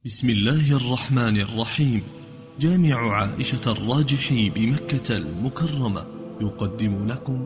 بسم الله الرحمن الرحيم. جامع عائشة الراجحي بمكة المكرمة يقدم لكم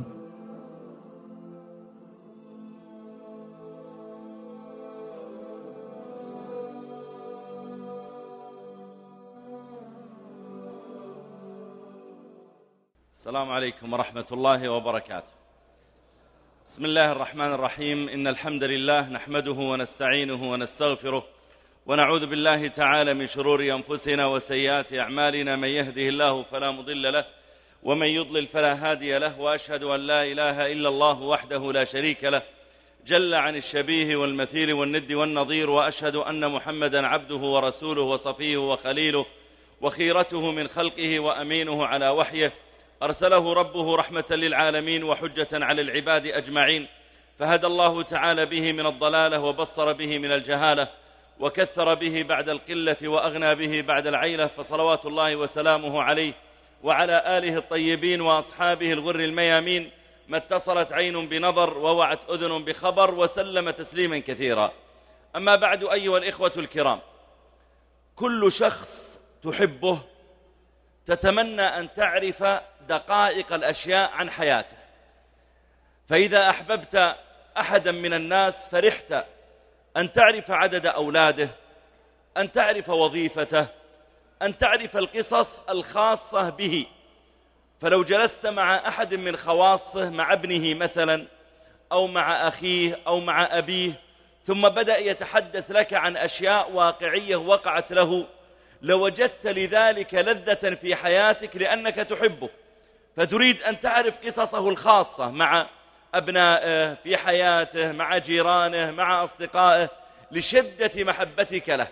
السلام عليكم ورحمة الله وبركاته. بسم الله الرحمن الرحيم. إن الحمد لله نحمده ونستعينه ونستغفره ونعوذ بالله تعالى من شرور أنفسنا وسيئات أعمالنا، من يهده الله فلا مضل له ومن يضلل فلا هادي له، وأشهد أن لا إله إلا الله وحده لا شريك له جل عن الشبيه والمثيل والند والنظير، وأشهد أن محمدا عبده ورسوله وصفيه وخليله وخيرته من خلقه وأمينه على وحيه، أرسله ربه رحمة للعالمين وحجة على العباد أجمعين، فهدى الله تعالى به من الضلالة وبصر به من الجهالة وكثر به بعد القلة وأغنى به بعد العيلة، فصلوات الله وسلامه عليه وعلى آله الطيبين وأصحابه الغر الميامين، ما اتصلت عين بنظر ووعت أذن بخبر، وسلم تسليما كثيرا. أما بعد، أيها الإخوة الكرام، كل شخص تحبه تتمنى أن تعرف دقائق الأشياء عن حياته، فإذا أحببت أحدا من الناس فرحت أن تعرف عدد أولاده، أن تعرف وظيفته، أن تعرف القصص الخاصة به. فلو جلست مع أحد من خواصه، مع ابنه مثلا أو مع أخيه أو مع أبيه، ثم بدأ يتحدث لك عن أشياء واقعية وقعت له، لوجدت لذلك لذة في حياتك لأنك تحبه، فتريد أن تعرف قصصه الخاصة مع أبنائه في حياته، مع جيرانه، مع أصدقائه، لشدة محبتك له.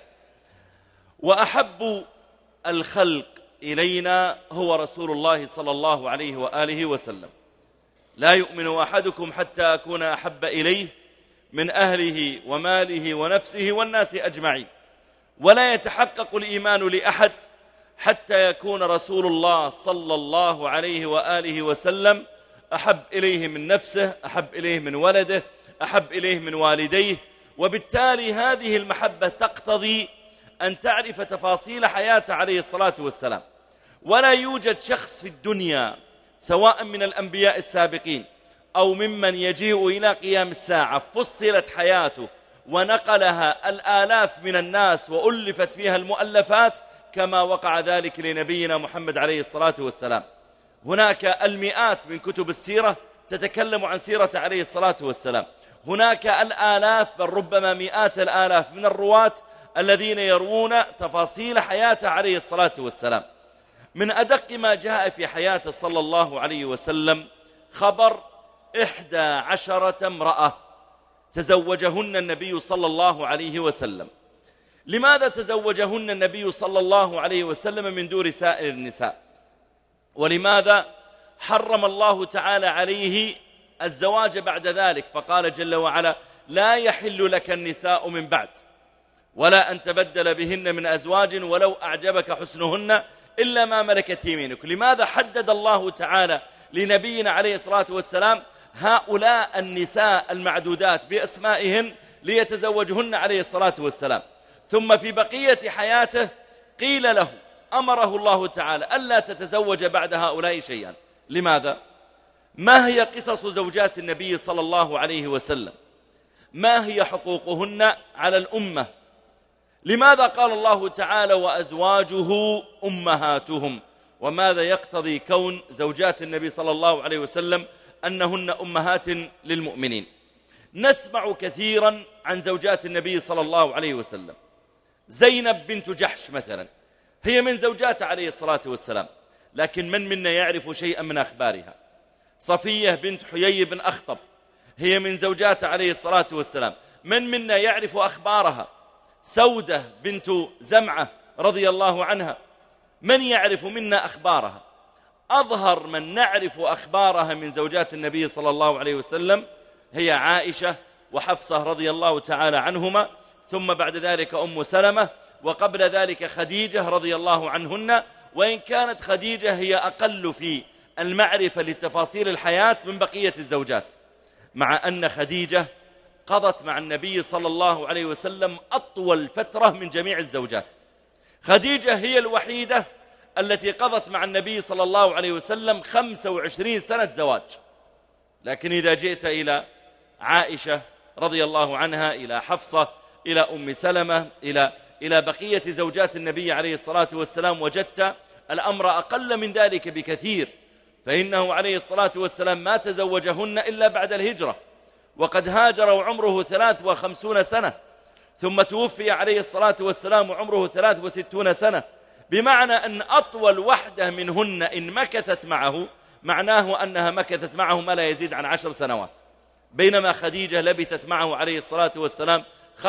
وأحب الخلق إلينا هو رسول الله صلى الله عليه وآله وسلم. لا يؤمن أحدكم حتى أكون أحب إليه من أهله وماله ونفسه والناس أجمعين. ولا يتحقق الإيمان لأحد حتى يكون رسول الله صلى الله عليه وآله وسلم أحب إليه من نفسه، أحب إليه من ولده، أحب إليه من والديه. وبالتالي هذه المحبة تقتضي أن تعرف تفاصيل حياته عليه الصلاة والسلام. ولا يوجد شخص في الدنيا سواء من الأنبياء السابقين أو ممن يجيء إلى قيام الساعة فصلت حياته ونقلها الآلاف من الناس وألفت فيها المؤلفات كما وقع ذلك لنبينا محمد عليه الصلاة والسلام. هناك المئات من كتب السيرة تتكلم عن سيرة عليه الصلاة والسلام. هناك الآلاف بل ربما مئات الآلاف من الرواة الذين يروون تفاصيل حياته عليه الصلاة والسلام. من أدق ما جاء في حياته صلى الله عليه وسلم خبر 11 امرأة تزوجهن النبي صلى الله عليه وسلم. لماذا تزوجهن النبي صلى الله عليه وسلم من دون سائر النساء؟ ولماذا حرم الله تعالى عليه الزواج بعد ذلك؟ فقال جل وعلا: لا يحل لك النساء من بعد ولا أن تبدل بهن من أزواج ولو أعجبك حسنهن إلا ما ملكت يمينك. لماذا حدد الله تعالى لنبينا عليه الصلاة والسلام هؤلاء النساء المعدودات بأسمائهن ليتزوجهن عليه الصلاة والسلام؟ ثم في بقية حياته قيل له، أمره الله تعالى ألا تتزوج بعد هؤلاء شيئا. لماذا؟ ما هي قصص زوجات النبي صلى الله عليه وسلم؟ ما هي حقوقهن على الأمة؟ لماذا قال الله تعالى وأزواجه أمهاتهم؟ وماذا يقتضي كون زوجات النبي صلى الله عليه وسلم أنهن أمهات للمؤمنين؟ نسمع كثيرا عن زوجات النبي صلى الله عليه وسلم. زينب بنت جحش مثلا هي من زوجات عليه الصلاة والسلام، لكن من منا يعرف شيئا من أخبارها؟ صفية بنت حيي بن أخطب هي من زوجات عليه الصلاة والسلام، من منا يعرف أخبارها؟ سودة بنت زمعة رضي الله عنها، من يعرف منا أخبارها؟ أظهر من نعرف أخبارها من زوجات النبي صلى الله عليه وسلم هي عائشة وحفصة رضي الله تعالى عنهما، ثم بعد ذلك أم سلمة، وقبل ذلك خديجة رضي الله عنهن، وإن كانت خديجة هي أقل في المعرفة لتفاصيل الحياة من بقية الزوجات، مع أن خديجة قضت مع النبي صلى الله عليه وسلم أطول فترة من جميع الزوجات. خديجة هي الوحيدة التي قضت مع النبي صلى الله عليه وسلم 25 سنة زواج. لكن إذا جئت إلى عائشة رضي الله عنها، إلى حفصة، إلى أم سلمة، إلى بقية زوجات النبي عليه الصلاة والسلام، وجدت الأمر أقل من ذلك بكثير، فإنه عليه الصلاة والسلام ما تزوجهن إلا بعد الهجرة، وقد هاجر وعمره 53 سنة، ثم توفي عليه الصلاة والسلام وعمره 63 سنة، بمعنى أن أطول وحدة منهن إن مكثت معه معناه أنها مكثت معه ما لا يزيد عن 10 سنوات، بينما خديجة لبثت معه عليه الصلاة والسلام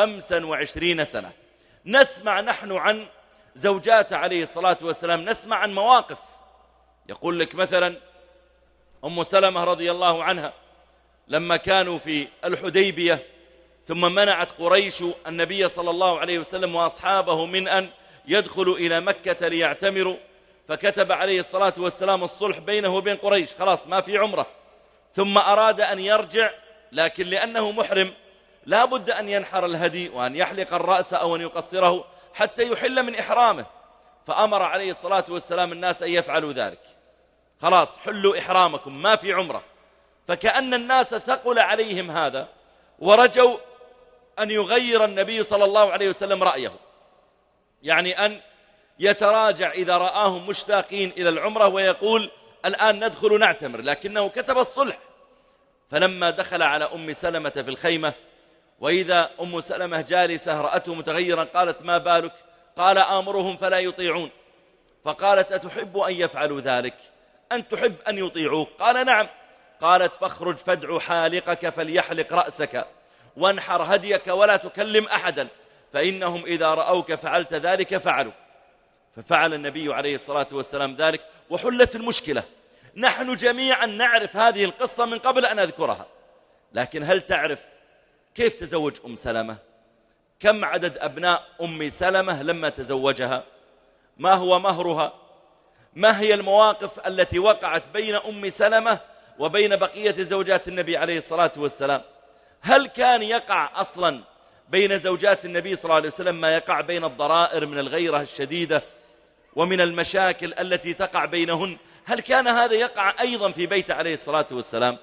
25 سنة. نسمع نحن عن زوجات عليه الصلاة والسلام، نسمع عن مواقف، يقول لك مثلا أم سلمة رضي الله عنها لما كانوا في الحديبية ثم منعت قريش النبي صلى الله عليه وسلم وأصحابه من أن يدخلوا إلى مكة ليعتمروا، فكتب عليه الصلاة والسلام الصلح بينه وبين قريش، خلاص ما في عمره، ثم أراد أن يرجع، لكن لأنه محرم لا بد أن ينحر الهدي وأن يحلق الرأس أو أن يقصره حتى يحل من إحرامه، فأمر عليه الصلاة والسلام الناس أن يفعلوا ذلك، خلاص حلوا إحرامكم ما في عمره. فكأن الناس ثقل عليهم هذا ورجوا أن يغير النبي صلى الله عليه وسلم رأيه، يعني أن يتراجع إذا رآهم مشتاقين إلى العمرة ويقول الآن ندخل نعتمر، لكنه كتب الصلح. فلما دخل على أم سلمة في الخيمة وإذا أم سلمة جالسة رأته متغيرا قالت ما بالك؟ قال آمرهم فلا يطيعون. فقالت أتحب أن يفعلوا ذلك؟ أن تحب أن يطيعوك؟ قال نعم. قالت فاخرج فادع حالقك فليحلق رأسك وانحر هديك ولا تكلم أحدا، فإنهم إذا رأوك فعلت ذلك فعلوا. ففعل النبي عليه الصلاة والسلام ذلك وحلت المشكلة. نحن جميعا نعرف هذه القصة من قبل أن أذكرها، لكن هل تعرف كيف تزوج أم سلمة؟ كم عدد أبناء أم سلمة لما تزوجها؟ ما هو مهرها؟ ما هي المواقف التي وقعت بين أم سلمة وبين بقية زوجات النبي عليه الصلاة والسلام؟ هل كان يقع أصلا بين زوجات النبي صلى الله عليه وسلم ما يقع بين الضرائر من الغيرة الشديدة ومن المشاكل التي تقع بينهن؟ هل كان هذا يقع أيضا في بيت عليه الصلاة والسلام؟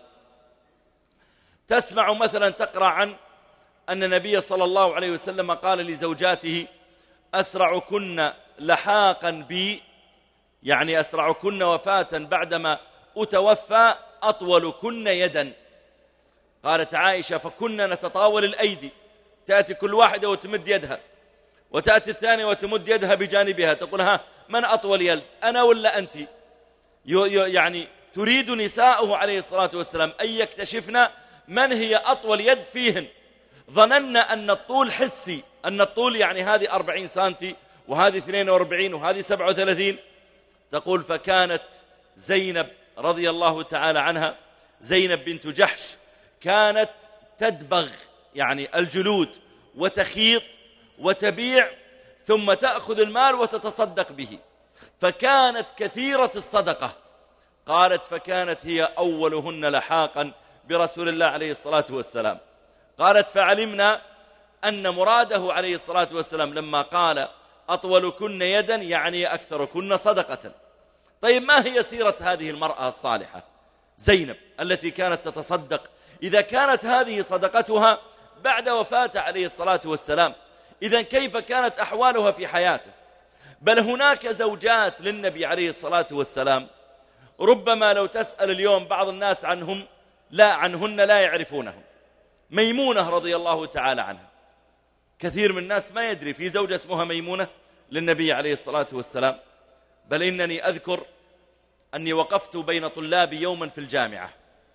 تسمع مثلا تقرأ عن أن النبي صلى الله عليه وسلم قال لزوجاته أسرعكن لحاقا بي، يعني أسرعكن وفاة بعدما أتوفى أطولكن يدا. قالت عائشة فكنا نتطاول الأيدي، تأتي كل واحدة وتمد يدها، وتأتي الثانية وتمد يدها بجانبها، تقول ها من أطول يد، أنا ولا أنت؟ يعني تريد نساؤه عليه الصلاة والسلام أن يكتشفن من هي أطول يد فيهن. ظننا أن الطول حسي، أن الطول يعني هذه 40 سنتي وهذه 42 وهذه 37. تقول فكانت زينب رضي الله تعالى عنها، زينب بنت جحش، كانت تدبغ يعني الجلود وتخيط وتبيع ثم تأخذ المال وتتصدق به، فكانت كثيرة الصدقة. قالت فكانت هي أولهن لحاقا برسول الله عليه الصلاة والسلام. قالت فعلمنا أن مراده عليه الصلاة والسلام لما قال أطولكن يدا يعني أكثركن صدقة. طيب ما هي سيرة هذه المرأة الصالحة زينب التي كانت تتصدق؟ إذا كانت هذه صدقتها بعد وفاة عليه الصلاة والسلام، إذن كيف كانت أحوالها في حياته؟ بل هناك زوجات للنبي عليه الصلاة والسلام ربما لو تسأل اليوم بعض الناس عنهن لا يعرفونهم. ميمونة رضي الله تعالى عنها، كثير من الناس ما يدري في زوجة اسمها ميمونة للنبي عليه الصلاة والسلام. بل إنني أذكر أني وقفت بين طلابي يوما في الجامعة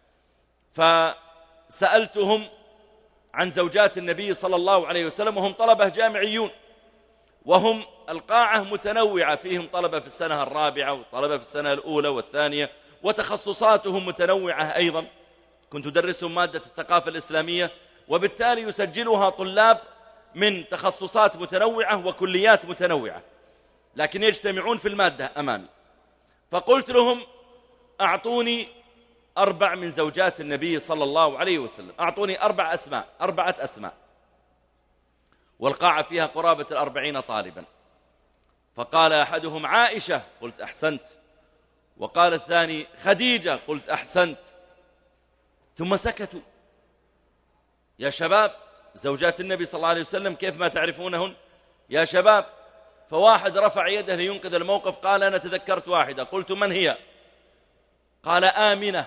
فسألتهم عن زوجات النبي صلى الله عليه وسلم، وهم طلبة جامعيون، وهم القاعة متنوعة، فيهم طلبة في السنة الرابعة وطلبة في السنة الأولى والثانية، وتخصصاتهم متنوعة أيضا. كنت أدرسهم مادة الثقافة الإسلامية، وبالتالي يسجلها طلاب من تخصصات متنوعة وكليات متنوعة، لكن يجتمعون في المادة أمامي. فقلت لهم أعطوني 4 من زوجات النبي صلى الله عليه وسلم. أعطوني 4 أسماء، والقاعة فيها قرابة 40 طالبا. فقال أحدهم عائشة، قلت أحسنت. وقال الثاني خديجة، قلت أحسنت. ثم سكتوا. يا شباب، زوجات النبي صلى الله عليه وسلم كيف ما تعرفونهن يا شباب؟ فواحد رفع يده لينقذ الموقف، قال أنا تذكرت واحدة. قلت من هي؟ قال آمنة.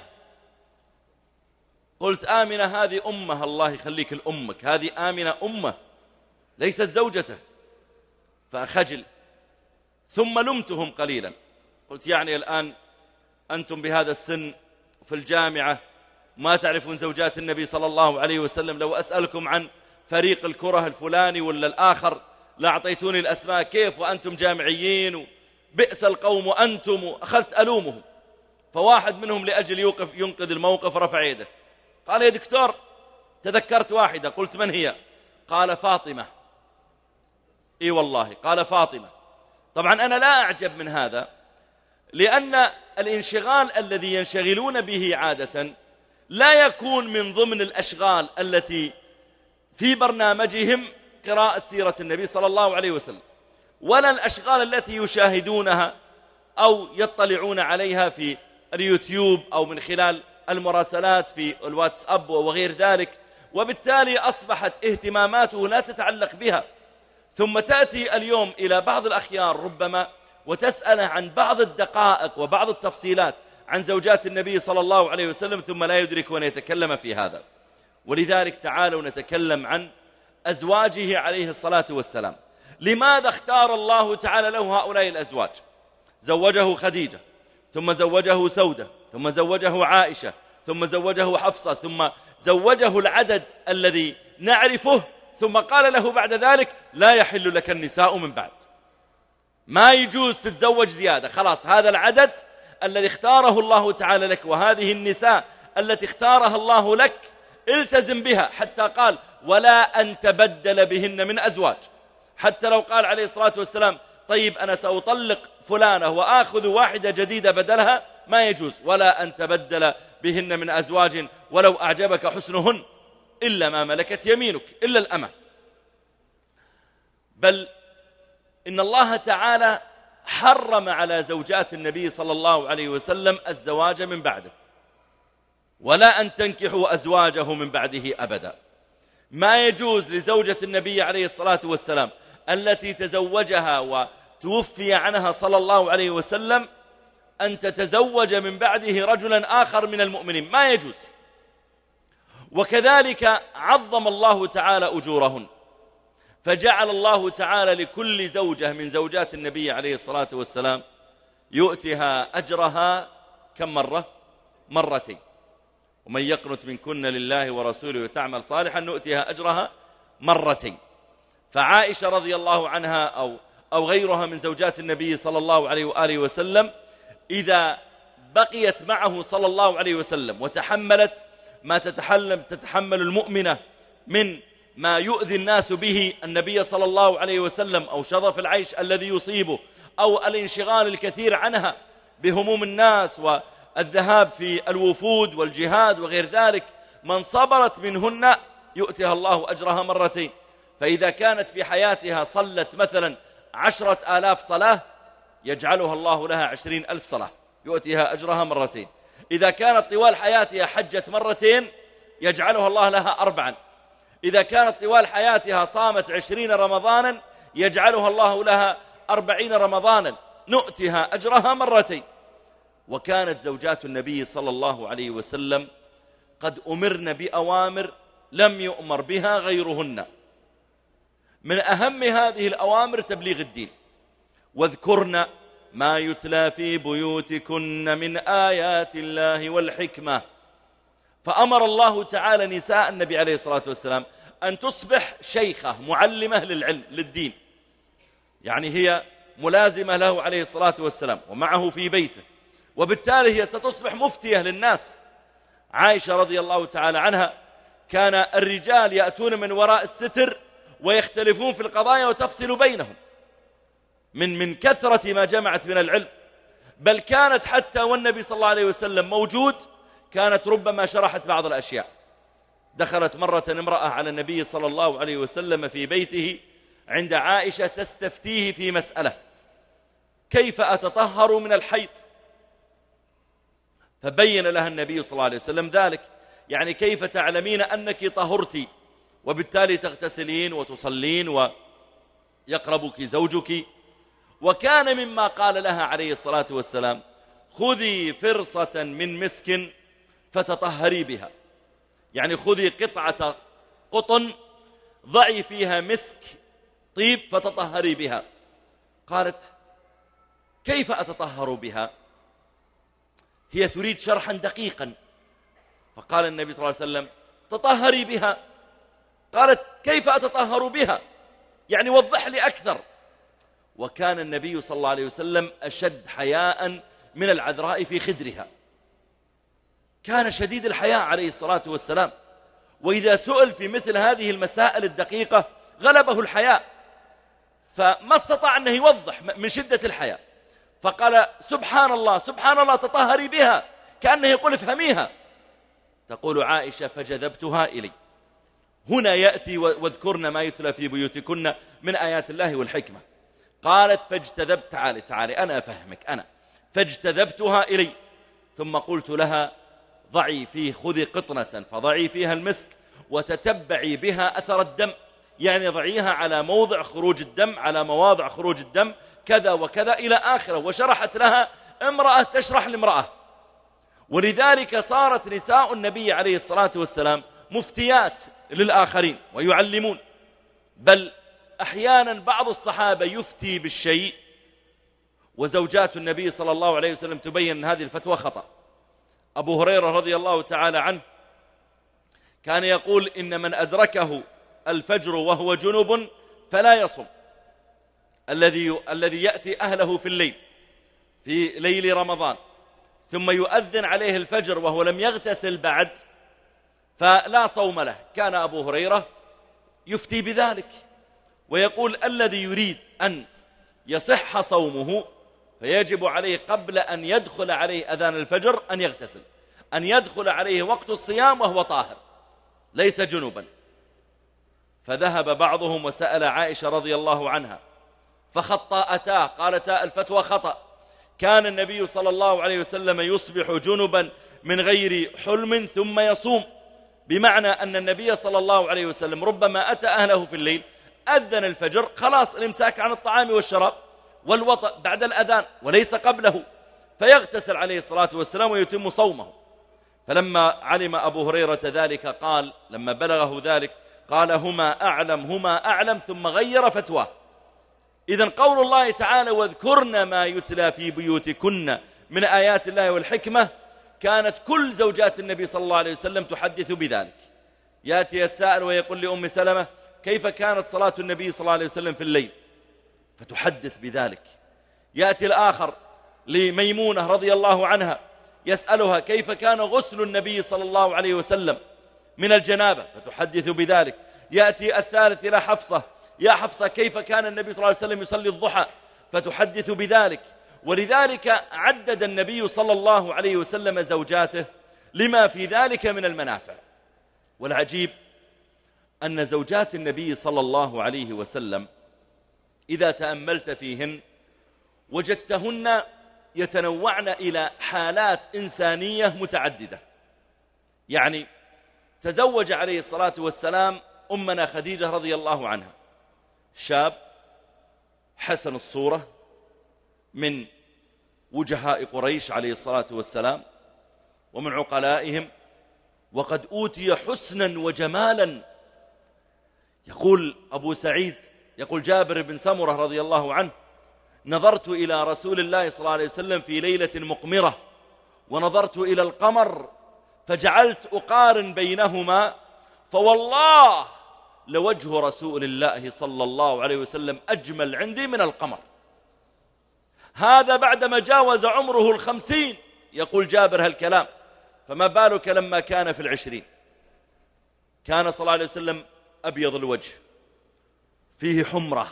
قلت آمنة هذه أمه، الله يخليك لأمك، هذه آمنة أمه ليست زوجته. فأخجل. ثم لمتهم قليلا، قلت يعني الآن أنتم بهذا السن في الجامعة ما تعرفون زوجات النبي صلى الله عليه وسلم؟ لو أسألكم عن فريق الكرة الفلاني ولا الآخر لا أعطيتوني الأسماء، كيف وأنتم جامعيين؟ بئس القوم أنتم. أخذت ألومهم. فواحد منهم لأجل ينقذ الموقف رفع يده، قال يا دكتور تذكرت واحدة. قلت من هي؟ قال فاطمة. إي والله، قال فاطمة. طبعا أنا لا أعجب من هذا، لأن الانشغال الذي ينشغلون به عادة لا يكون من ضمن الأشغال التي في برنامجهم قراءة سيرة النبي صلى الله عليه وسلم، ولا الأشغال التي يشاهدونها أو يطلعون عليها في اليوتيوب أو من خلال المراسلات في الواتساب وغير ذلك. وبالتالي أصبحت اهتماماته لا تتعلق بها. ثم تأتي اليوم إلى بعض الأخيار ربما وتسأله عن بعض الدقائق وبعض التفصيلات عن زوجات النبي صلى الله عليه وسلم، ثم لا يدرك أن يتكلم في هذا. ولذلك تعالوا نتكلم عن أزواجه عليه الصلاة والسلام. لماذا اختار الله تعالى له هؤلاء الأزواج؟ زوجه خديجة، ثم زوجه سودة، ثم زوجه عائشة، ثم زوجه حفصة، ثم زوجه العدد الذي نعرفه، ثم قال له بعد ذلك لا يحل لك النساء من بعد. ما يجوز تتزوج زيادة، خلاص هذا العدد الذي اختاره الله تعالى لك، وهذه النساء التي اختارها الله لك التزم بها. حتى قال ولا أن تبدل بهن من أزواج. حتى لو قال عليه الصلاة والسلام طيب أنا سأطلق فلانة وآخذ واحدة جديدة بدلها، ما يجوز. ولا أن تبدل بهن من أزواج ولو أعجبك حسنهن إلا ما ملكت يمينك، إلا الأمة. بل إن الله تعالى حرم على زوجات النبي صلى الله عليه وسلم الزواج من بعده، ولا أن تنكحوا أزواجه من بعده أبدا. ما يجوز لزوجة النبي عليه الصلاة والسلام التي تزوجها وتوفي عنها صلى الله عليه وسلم أن تتزوج من بعده رجلا آخر من المؤمنين، ما يجوز. وكذلك عظم الله تعالى أجورهن، فجعل الله تعالى لكل زوجة من زوجات النبي عليه الصلاة والسلام يؤتها أجرها كم مرة؟ مرتين. ومن يقنت منكن لله ورسوله وتعمل صالحا نؤتها أجرها مرتين. فعائشة رضي الله عنها أو غيرها من زوجات النبي صلى الله عليه وآله وسلم إذا بقيت معه صلى الله عليه وسلم وتحملت ما تتحمل المؤمنة من ما يؤذي الناس به النبي صلى الله عليه وسلم، أو شظف العيش الذي يصيبه، أو الانشغال الكثير عنها بهموم الناس والذهاب في الوفود والجهاد وغير ذلك، من صبرت منهن يؤتها الله أجرها مرتين. فإذا كانت في حياتها صلت مثلا 10,000 صلاة يجعلها الله لها 20,000 صلاة، يؤتيها أجرها مرتين. إذا كانت طوال حياتها حجت مرتين يجعلها الله لها 4. إذا كانت طوال حياتها صامت 20 رمضانا يجعلها الله لها 40 رمضانا، نؤتها أجرها مرتين. وكانت زوجات النبي صلى الله عليه وسلم قد أمرن بأوامر لم يؤمر بها غيرهن. من أهم هذه الأوامر تبليغ الدين. واذكرن ما يتلى في بيوتكن من آيات الله والحكمة. فأمر الله تعالى نساء النبي عليه الصلاة والسلام أن تصبح شيخة معلمة للعلم للدين، يعني هي ملازمة له عليه الصلاة والسلام ومعه في بيته، وبالتالي هي ستصبح مفتية للناس. عائشة رضي الله تعالى عنها كان الرجال يأتون من وراء الستر ويختلفون في القضايا وتفصل بينهم من كثرة ما جمعت من العلم. بل كانت حتى والنبي صلى الله عليه وسلم موجود كانت ربما شرحت بعض الأشياء. دخلت مرة امرأة على النبي صلى الله عليه وسلم في بيته عند عائشة تستفتيه في مسألة: كيف أتطهر من الحيض؟ فبين لها النبي صلى الله عليه وسلم ذلك، يعني كيف تعلمين أنك طهرتي وبالتالي تغتسلين وتصلين ويقربك زوجك؟ وكان مما قال لها عليه الصلاة والسلام: خذي فرصة من مسك فتطهري بها، يعني خذي قطعة قطن ضعي فيها مسك طيب فتطهري بها. قالت: كيف أتطهر بها؟ هي تريد شرحا دقيقا، فقال النبي صلى الله عليه وسلم: تطهري بها. قالت: كيف أتطهر بها؟ يعني وضح لي أكثر. وكان النبي صلى الله عليه وسلم أشد حياء من العذراء في خدرها، كان شديد الحياء عليه الصلاة والسلام، وإذا سئل في مثل هذه المسائل الدقيقة غلبه الحياء، فما استطاع أنه يوضح من شدة الحياء، فقال: سبحان الله سبحان الله تطهري بها، كأنه يقول افهميها. تقول عائشة: فجذبتها إلي. هنا يأتي: واذكرن ما يتلى في بيوتكن من آيات الله والحكمة. قالت: فاجتذبت، تعالي أنا أفهمك، أنا فاجتذبتها إلي، ثم قلت لها: ضعي فيه، خذي قطنة فضعي فيها المسك وتتبعي بها أثر الدم، يعني ضعيها على موضع خروج الدم، على مواضع خروج الدم كذا وكذا إلى آخره. وشرحت لها امرأة تشرح لامرأة، ولذلك صارت نساء النبي عليه الصلاة والسلام مفتيات للآخرين ويعلمون، بل أحيانا بعض الصحابة يفتي بالشيء وزوجات النبي صلى الله عليه وسلم تبين أن هذه الفتوى خطأ. أبو هريرة رضي الله تعالى عنه كان يقول: إن من الفجر وهو جنب فلا يصم. الذي يأتي أهله في الليل في ليل رمضان ثم يؤذن عليه الفجر وهو لم يغتسل بعد فلا صوم له. كان أبو هريرة يفتي بذلك ويقول: الذي يريد أن يصح صومه فيجب عليه قبل أن يدخل عليه أذان الفجر أن يغتسل، أن يدخل عليه وقت الصيام وهو طاهر ليس جنوبا. فذهب بعضهم وسأل عائشة رضي الله عنها فخطأتاه، قالتا: الفتوى خطأ. كان النبي صلى الله عليه وسلم يصبح جنبا من غير حلم ثم يصوم، بمعنى أن النبي صلى الله عليه وسلم ربما أتى أهله في الليل، أذن الفجر، خلاص الامساك عن الطعام والشراب والوطأ بعد الأذان وليس قبله، فيغتسل عليه الصلاة والسلام ويتم صومه. فلما علم أبو هريرة ذلك قال، لما بلغه ذلك قال: هما أعلم، ثم غير فتواه. إذن قول الله تعالى: واذكرن ما يتلى في بيوتكن من آيات الله والحكمة، كانت كل زوجات النبي صلى الله عليه وسلم تحدث بذلك. يأتي السائل ويقول لأم سلمة: كيف كانت صلاة النبي صلى الله عليه وسلم في الليل؟ فتحدث بذلك. يأتي الآخر لميمونة رضي الله عنها يسألها: كيف كان غسل النبي صلى الله عليه وسلم من الجنابة؟ فتحدث بذلك. يأتي الثالث إلى حفصة: يا حفصة كيف كان النبي صلى الله عليه وسلم يصلي الضحى؟ فتحدث بذلك. ولذلك عدد النبي صلى الله عليه وسلم زوجاته لما في ذلك من المنافع. والعجيب أن زوجات النبي صلى الله عليه وسلم إذا تأملت فيهن وجدتهن يتنوعن إلى حالات إنسانية متعددة. يعني تزوج عليه الصلاة والسلام أمنا خديجة رضي الله عنها، شاب حسن الصورة من وجهاء قريش عليه الصلاة والسلام ومن عقلائهم، وقد أوتي حسنا وجمالا. يقول أبو سعيد، يقول جابر بن سمرة رضي الله عنه: نظرت إلى رسول الله صلى الله عليه وسلم في ليلة مقمرة ونظرت إلى القمر فجعلت أقارن بينهما، فوالله لوجه رسول الله صلى الله عليه وسلم أجمل عندي من القمر. هذا بعدما جاوز عمره 50، يقول جابر هالكلام، فما بالك لما كان في 20. كان صلى الله عليه وسلم أبيض الوجه فيه حمرة،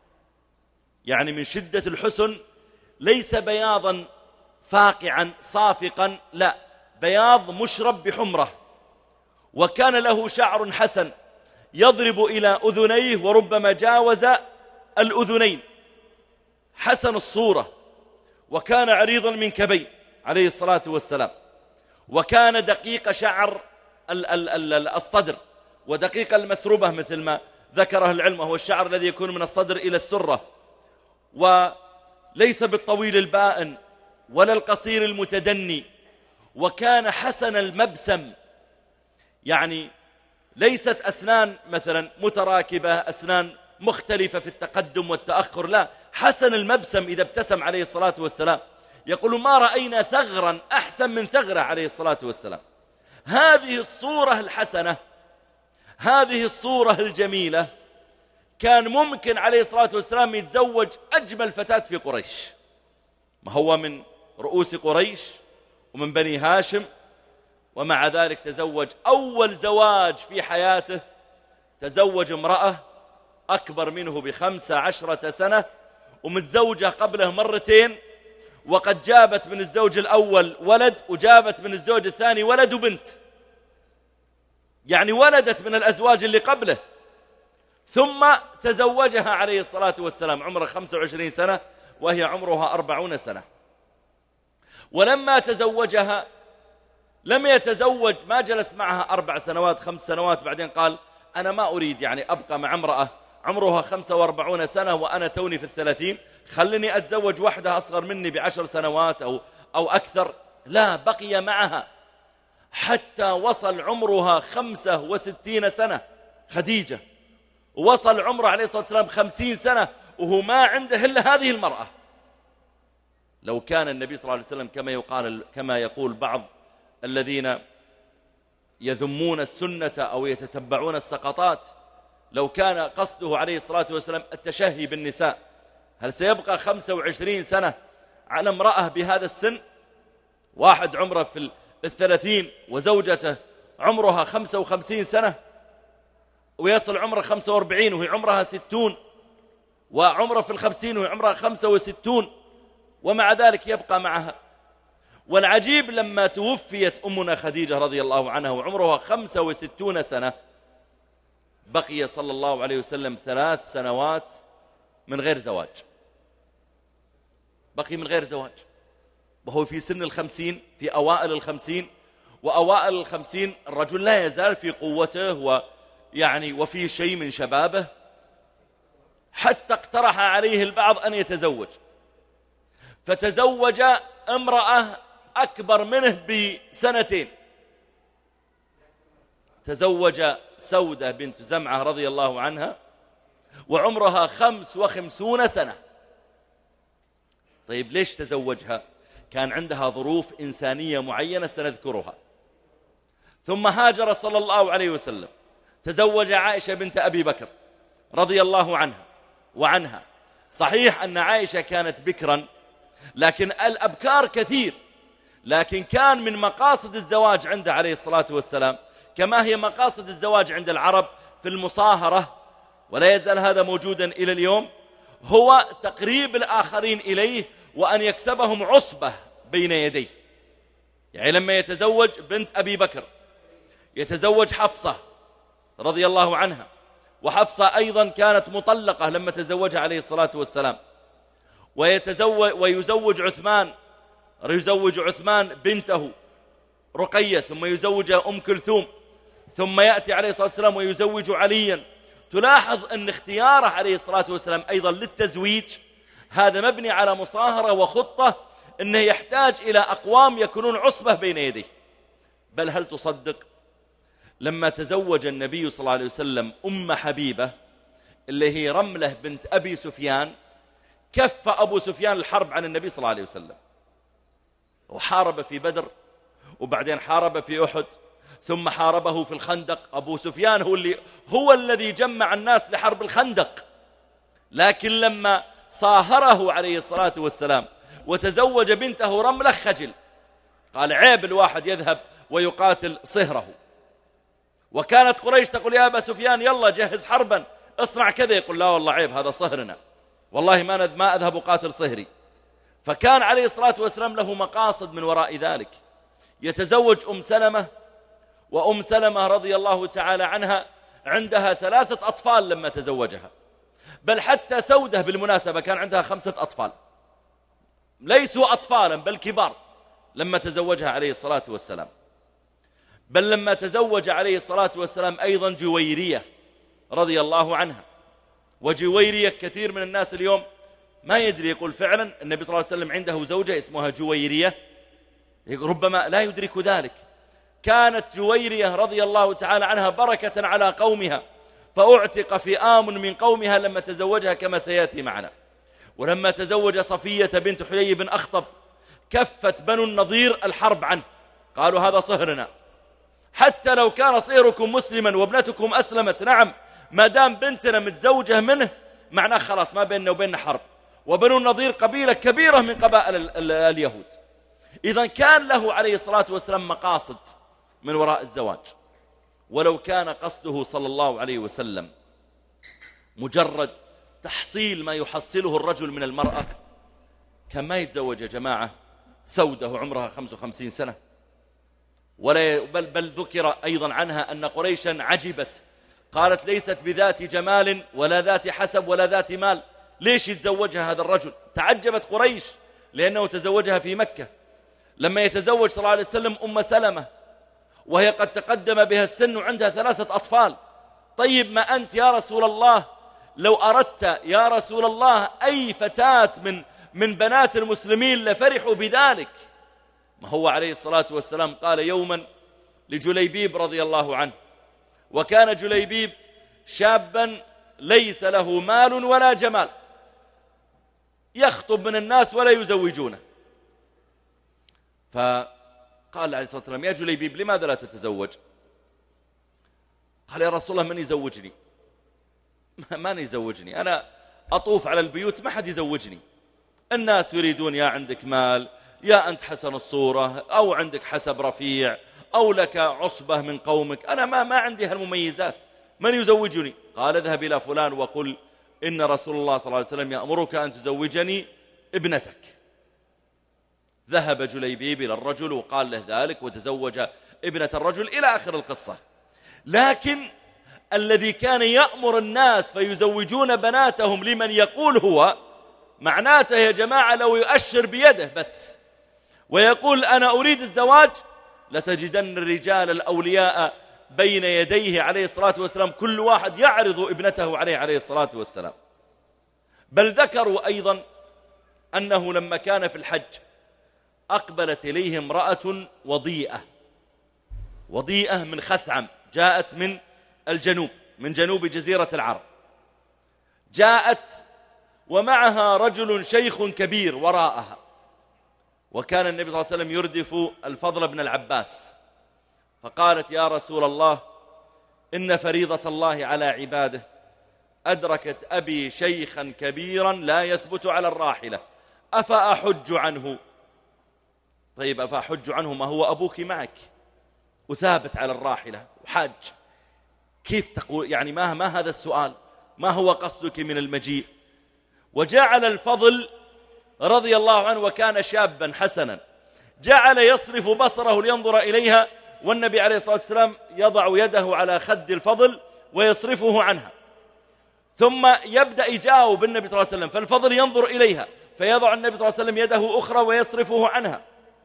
يعني من شدة الحسن، ليس بياضا فاقعا صافقا، لا، بياض مشرب بحمرة، وكان له شعر حسن يضرب إلى أذنيه وربما جاوز الأذنين، حسن الصورة، وكان عريض المنكبين عليه الصلاة والسلام، وكان دقيق شعر الصدر ودقيق المسربة مثل ما ذكره العلم، وهو الشعر الذي يكون من الصدر إلى السرة، وليس بالطويل البائن ولا القصير المتدني، وكان حسن المبسم، يعني ليست أسنان مثلا متراكبة، أسنان مختلفة في التقدم والتأخر، لا، حسن المبسم إذا ابتسم عليه الصلاة والسلام يقول ما رأينا ثغرا أحسن من ثغره عليه الصلاة والسلام. هذه الصورة الحسنة، هذه الصورة الجميلة، كان ممكن عليه الصلاة والسلام يتزوج أجمل فتاة في قريش، ما هو من رؤوس قريش ومن بني هاشم، ومع ذلك تزوج أول زواج في حياته، تزوج امرأة أكبر منه ب15 سنة، ومتزوجة قبله مرتين، وقد جابت من الزوج الأول ولد، وجابت من الزوج الثاني ولد وبنت، يعني ولدت من الأزواج اللي قبله، ثم تزوجها عليه الصلاة والسلام عمره 25 سنة وهي عمرها 40 سنة. ولما تزوجها لم يتزوج، ما جلس معها 4 سنوات 5 سنوات، بعدين قال أنا ما أريد يعني أبقى مع امرأة عمرها 45 سنة وأنا توني في 30، خلني أتزوج واحدة أصغر مني ب10 سنوات أو أكثر. لا، بقي معها حتى وصل عمرها 65 سنة خديجة، ووصل عمره عليه الصلاة والسلام 50 سنة وهو ما عنده إلا هذه المرأة. لو كان النبي صلى الله عليه وسلم كما يقول بعض الذين يذمون السنة أو يتتبعون السقطات، لو كان قصده عليه الصلاة والسلام التشهي بالنساء، هل سيبقى 25 سنة على امرأة بهذا السن؟ واحد عمره في 30 وزوجته عمرها 55 سنة، ويصل عمره 45 وهي عمرها 60، وعمره في 50 وهي عمرها 65، ومع ذلك يبقى معها. والعجيب لما توفيت أمنا خديجة رضي الله عنها وعمرها 65 سنة، بقي صلى الله عليه وسلم 3 سنوات من غير زواج، بقي من غير زواج، وهو في سن 50، في أوائل 50، وأوائل 50 الرجل لا يزال في قوته وفي شيء من شبابه، حتى اقترح عليه البعض أن يتزوج، فتزوج امرأة أكبر منه ب2 تزوج سودة بنت زمعة رضي الله عنها وعمرها 55 سنة. طيب ليش تزوجها؟ كان عندها ظروف إنسانية معينة سنذكرها. ثم هاجر صلى الله عليه وسلم، تزوج عائشة بنت أبي بكر رضي الله عنها. صحيح أن عائشة كانت بكرا، لكن الأبكار كثير، لكن كان من مقاصد الزواج عند عليه الصلاة والسلام كما هي مقاصد الزواج عند العرب في المصاهرة، ولا يزال هذا موجودا إلى اليوم، هو تقريب الآخرين إليه وأن يكسبهم عصبة بين يديه. يعني لما يتزوج بنت أبي بكر يتزوج حفصة رضي الله عنها، وحفصة أيضا كانت مطلقة لما تزوجها عليه الصلاة والسلام، ويزوج عثمان بنته رقية، ثم يزوج أم كلثوم، ثم يأتي عليه الصلاة والسلام ويزوج عليا. تلاحظ أن اختياره عليه الصلاة والسلام أيضا للتزويج هذا مبني على مصاهرة وخطة، أنه يحتاج إلى أقوام يكونون عصبة بين يديه. بل هل تصدق لما تزوج النبي صلى الله عليه وسلم أم حبيبة اللي هي رملة بنت أبي سفيان، كف أبو سفيان الحرب عن النبي صلى الله عليه وسلم، وحارب في بدر، وبعدين حارب في أحد، ثم حاربه في الخندق. أبو سفيان هو الذي جمع الناس لحرب الخندق، لكن لما صاهره عليه الصلاة والسلام وتزوج بنته رملة خجل، قال عيب الواحد يذهب ويقاتل صهره. وكانت قريش تقول يا أبا سفيان يلا جهز حربا اصنع كذا، يقول لا والله عيب هذا صهرنا، والله ما أذهب أقاتل صهري. فكان عليه الصلاة والسلام له مقاصد من وراء ذلك، يتزوج أم سلمة، وأم سلمة رضي الله تعالى عنها عندها 3 أطفال لما تزوجها، بل حتى سودة بالمناسبة كان عندها 5 أطفال، ليسوا أطفالا بل كبار لما تزوجها عليه الصلاة والسلام. بل لما تزوج عليه الصلاة والسلام أيضا جويرية رضي الله عنها. وجويرية كثير من الناس اليوم ما يدري، يقول فعلا النبي صلى الله عليه وسلم عنده زوجة اسمها جويرية، ربما لا يدرك ذلك. كانت جويرية رضي الله تعالى عنها بركة على قومها، فأعتق فئام من قومها لما تزوجها كما سيأتي معنا. ولما تزوج صفية بنت حيي بن أخطب كفت بنو النضير الحرب عنه، قالوا هذا صهرنا، حتى لو كان صهركم مسلما وابنتكم أسلمت، نعم ما دام بنتنا متزوجة منه معناه خلاص ما بيننا وبيننا حرب. وبنو النضير قبيلة كبيرة من قبائل اليهود. إذن كان له عليه الصلاة والسلام مقاصد من وراء الزواج. ولو كان قصده صلى الله عليه وسلم مجرد تحصيل ما يحصله الرجل من المرأة كان ما يتزوج يا جماعة سودة عمرها 55 سنة. بل ذكر أيضا عنها أن قريشا عجبت، قالت ليست بذات جمال ولا ذات حسب ولا ذات مال، ليش يتزوجها هذا الرجل؟ تعجبت قريش لأنه تزوجها في مكة. لما يتزوج صلى الله عليه وسلم أم سلمة وهي قد تقدم بها السن وعندها 3 أطفال، طيب ما أنت يا رسول الله لو أردت يا رسول الله أي فتاة من بنات المسلمين لفرحوا بذلك. ما هو عليه الصلاة والسلام قال يوما لجليبيب رضي الله عنه، وكان جليبيب شابا ليس له مال ولا جمال، يخطب من الناس ولا يزوجونه، فقال عليه الصلاة والسلام يا جليبيب لماذا لا تتزوج؟ قال يا رسول الله من يزوجني؟ ما يزوجني، أنا أطوف على البيوت ما حد يزوجني، الناس يريدون يا عندك مال، يا أنت حسن الصورة، أو عندك حسب رفيع، أو لك عصبة من قومك، أنا ما عندي هالمميزات، من يزوجني؟ قال اذهب إلى فلان وقل إن رسول الله صلى الله عليه وسلم يأمرك أن تزوجني ابنتك. ذهب جليبيب إلى الرجل وقال له ذلك وتزوج ابنة الرجل إلى آخر القصة. لكن الذي كان يأمر الناس فيزوجون بناتهم لمن يقول هو، معناته يا جماعة لو يؤشر بيده بس ويقول أنا أريد الزواج لتجدن الرجال الأولياء بين يديه عليه الصلاة والسلام كل واحد يعرض ابنته عليه الصلاة والسلام. بل ذكروا أيضا أنه لما كان في الحج أقبلت إليه امرأة وضيئة من خثعم، جاءت من الجنوب، من جنوب جزيرة العرب، جاءت ومعها رجل شيخ كبير وراءها، وكان النبي صلى الله عليه وسلم يردف الفضل بن العباس، فقالت يا رسول الله إن فريضة الله على عباده أدركت أبي شيخا كبيرا لا يثبت على الراحلة أفأحج عنه؟ طيب أفأحج عنه ما هو أبوك معك وثابت على الراحلة وحاج، كيف تقول يعني ما هذا السؤال؟ ما هو قصدك من المجيء؟ وجعل الفضل رضي الله عنه وكان شابا حسنا جعل يصرف بصره لينظر إليها، والنبي عليه الصلاة والسلام يضع يده على خد الفضل ويصرفه عنها، ثم يبدأ يجاوب النبي صلى الله عليه وسلم، فالفضل ينظر إليها فيضع النبي صلى الله عليه وسلم يده أخرى ويصرفه عنها.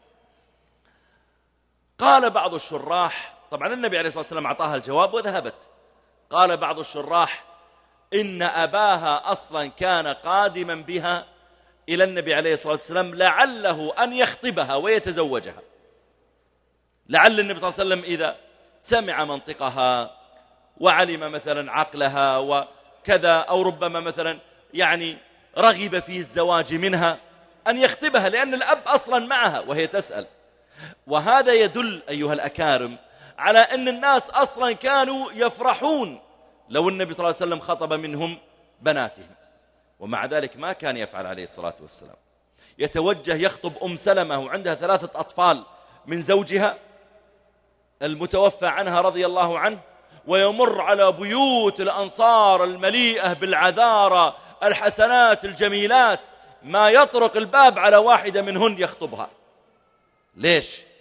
قال بعض الشراح، طبعا النبي عليه الصلاة والسلام أعطاها الجواب وذهبت، قال بعض الشراح إن أباها أصلا كان قادما بها إلى النبي عليه الصلاة والسلام لعله أن يخطبها ويتزوجها، لعل النبي صلى الله عليه وسلم إذا سمع منطقها وعلم مثلا عقلها وكذا، أو ربما مثلا يعني رغب في الزواج منها أن يخطبها، لأن الأب أصلا معها وهي تسأل. وهذا يدل أيها الأكارم على أن الناس أصلا كانوا يفرحون لو النبي صلى الله عليه وسلم خطب منهم بناتهم، ومع ذلك ما كان يفعل عليه الصلاة والسلام، يتوجه يخطب أم سلمة وعندها 3 أطفال من زوجها المتوفى عنها رضي الله عنه، ويمر على بيوت الأنصار المليئة بالعذارى الحسنات الجميلات، ما يطرق الباب على واحدة منهن يخطبها. ليش؟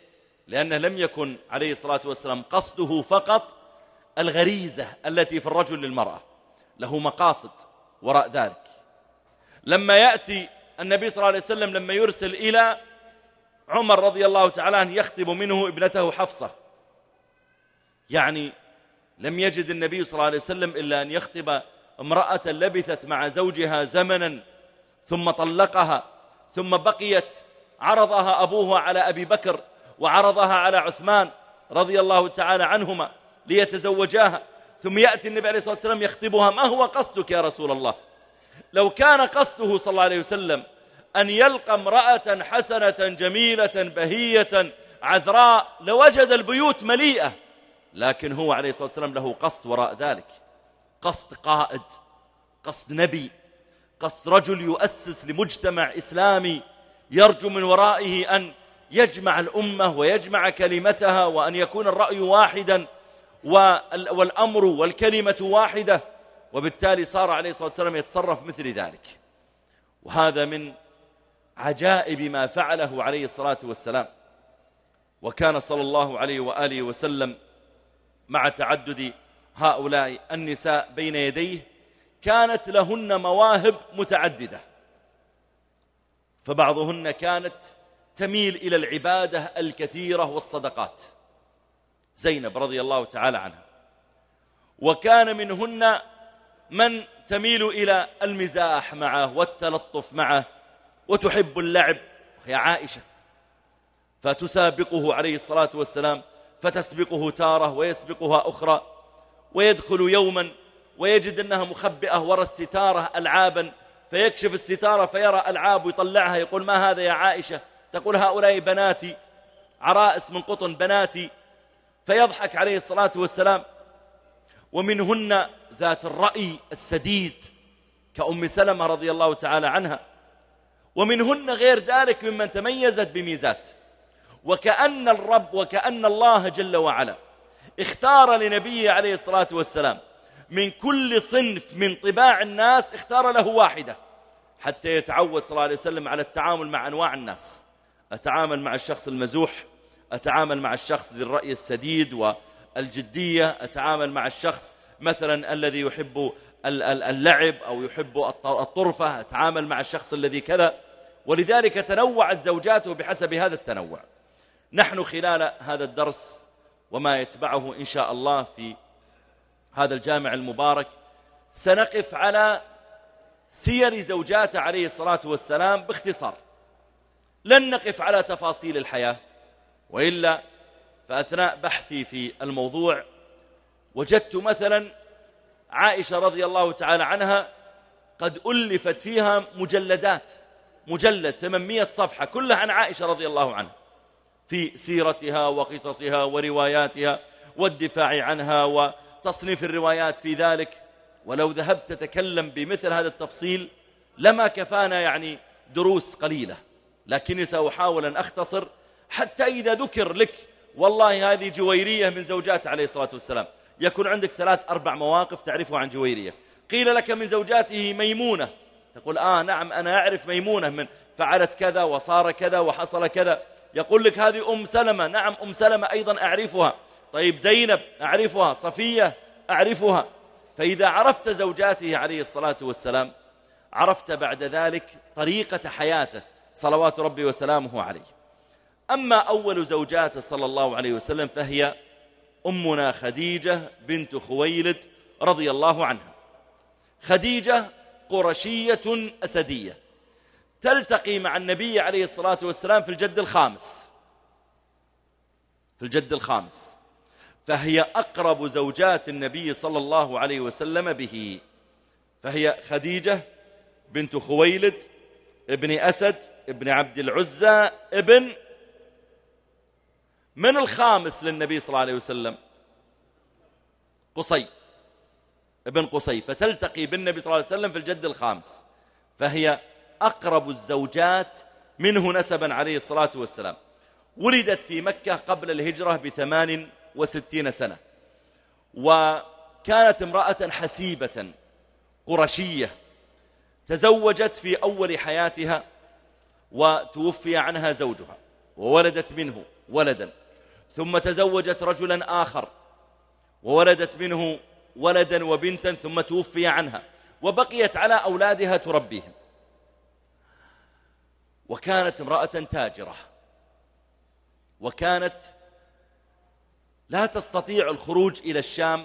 لأنه لم يكن عليه الصلاة والسلام قصده فقط الغريزة التي في الرجل للمرأة، له مقاصد وراء ذلك. لما يأتي النبي صلى الله عليه وسلم لما يرسل إلى عمر رضي الله تعالى عنه يخطب منه ابنته حفصة، يعني لم يجد النبي صلى الله عليه وسلم إلا أن يخطب امرأة لبثت مع زوجها زمنا ثم طلقها، ثم بقيت عرضها أبوها على أبي بكر وعرضها على عثمان رضي الله تعالى عنهما ليتزوجاها، ثم يأتي النبي عليه الصلاة والسلام يخطبها. ما هو قصدك يا رسول الله؟ لو كان قصده صلى الله عليه وسلم أن يلقى امرأة حسنة جميلة بهية عذراء لوجد البيوت مليئة، لكن هو عليه الصلاة والسلام له قصد وراء ذلك، قصد قائد، قصد نبي، قصد رجل يؤسس لمجتمع إسلامي يرجو من ورائه أن يجمع الأمة ويجمع كلمتها، وأن يكون الرأي واحدا والأمر والكلمة واحدة، وبالتالي صار عليه الصلاة والسلام يتصرف مثل ذلك. وهذا من عجائب ما فعله عليه الصلاة والسلام. وكان صلى الله عليه وآله وسلم مع تعدد هؤلاء النساء بين يديه كانت لهن مواهب متعددة، فبعضهن كانت تميل إلى العبادة الكثيرة والصدقات، زينب رضي الله تعالى عنها، وكان منهن من تميل إلى المزاح معه والتلطف معه وتحب اللعب، هي عائشة، فتسابقه عليه الصلاة والسلام، فتسبقه تارة ويسبقها أخرى، ويدخل يوما ويجد أنها مخبئة وراء الستارة ألعابا، فيكشف الستارة فيرى ألعاب ويطلعها، يقول ما هذا يا عائشة؟ تقول هؤلاء بناتي، عرائس من قطن بناتي، فيضحك عليه الصلاة والسلام. ومنهن ذات الرأي السديد كأم سلمة رضي الله تعالى عنها، ومنهن غير ذلك ممن تميزت بميزات. وكأن الرب وكأن الله جل وعلا اختار لنبيه عليه الصلاة والسلام من كل صنف من طباع الناس اختار له واحدة، حتى يتعود صلى الله عليه وسلم على التعامل مع أنواع الناس. أتعامل مع الشخص المزوح، أتعامل مع الشخص ذي الرأي السديد والجدية، أتعامل مع الشخص مثلا الذي يحب اللعب أو يحب الطرفة، أتعامل مع الشخص الذي كذا. ولذلك تنوعت زوجاته بحسب هذا التنوع. نحن خلال هذا الدرس وما يتبعه إن شاء الله في هذا الجامع المبارك سنقف على سير زوجاته عليه الصلاة والسلام باختصار، لن نقف على تفاصيل الحياة، وإلا فأثناء بحثي في الموضوع وجدت مثلا عائشة رضي الله تعالى عنها قد ألفت فيها مجلدات، مجلد 800 صفحة كلها عن عائشة رضي الله عنها، في سيرتها وقصصها ورواياتها والدفاع عنها وتصنيف الروايات في ذلك. ولو ذهبت تتكلم بمثل هذا التفصيل لما كفانا يعني دروس قليلة، لكني سأحاول أن أختصر حتى إذا ذكر لك والله هذه جويرية من زوجات عليه الصلاة والسلام، يكون عندك 3-4 مواقف تعرفها عن جويرية. قيل لك من زوجاته ميمونة، تقول نعم أنا أعرف ميمونة من فعلت كذا وصار كذا وحصل كذا. يقول لك هذه أم سلمة، نعم أم سلمة أيضا أعرفها. طيب زينب أعرفها، صفية أعرفها. فإذا عرفت زوجاته عليه الصلاة والسلام عرفت بعد ذلك طريقة حياته صلوات ربي وسلامه عليه. أما أول زوجاته صلى الله عليه وسلم فهي أمنا خديجة بنت خويلد رضي الله عنها. خديجة قرشية أسدية، تلتقي مع النبي عليه الصلاة والسلام في الجد الخامس، في الجد الخامس، فهي أقرب زوجات النبي صلى الله عليه وسلم به. فهي خديجة بنت خويلد ابن أسد ابن عبد العزى ابن من الخامس للنبي صلى الله عليه وسلم؟ قصي، ابن قصي، فتلتقي بالنبي صلى الله عليه وسلم في الجد الخامس، فهي أقرب الزوجات منه نسبا عليه الصلاة والسلام. ولدت في مكة قبل الهجرة ب68 سنة، وكانت امرأة حسيبة قرشية، تزوجت في أول حياتها وتوفي عنها زوجها وولدت منه ولدا، ثم تزوجت رجلا آخر وولدت منه ولدا وبنتا ثم توفي عنها، وبقيت على أولادها تربيهم. وكانت امرأة تاجرة، وكانت لا تستطيع الخروج إلى الشام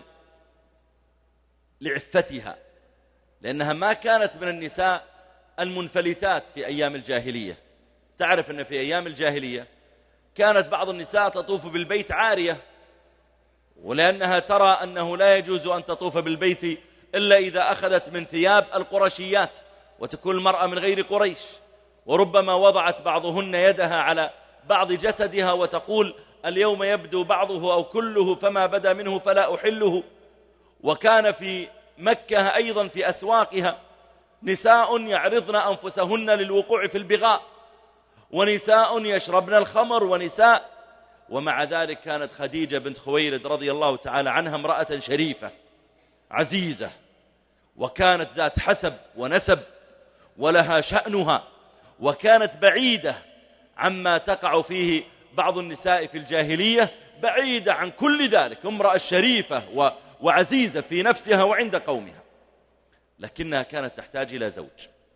لعفتها، لأنها ما كانت من النساء المنفلتات في أيام الجاهلية. تعرف أن في أيام الجاهلية كانت بعض النساء تطوف بالبيت عارية، ولأنها ترى أنه لا يجوز أن تطوف بالبيت إلا إذا أخذت من ثياب القرشيات، وتكون المرأة من غير قريش، وربما وضعت بعضهن يدها على بعض جسدها وتقول اليوم يبدو بعضه أو كله فما بدا منه فلا أحله. وكان في مكة أيضا في أسواقها نساء يعرضن أنفسهن للوقوع في البغاء، ونساء يشربن الخمر، ونساء. ومع ذلك كانت خديجة بنت خويلد رضي الله تعالى عنها امرأة شريفة عزيزة، وكانت ذات حسب ونسب ولها شأنها، وكانت بعيدة عما تقع فيه بعض النساء في الجاهلية، بعيدة عن كل ذلك، امرأة شريفة وعزيزة في نفسها وعند قومها، لكنها كانت تحتاج إلى زوج.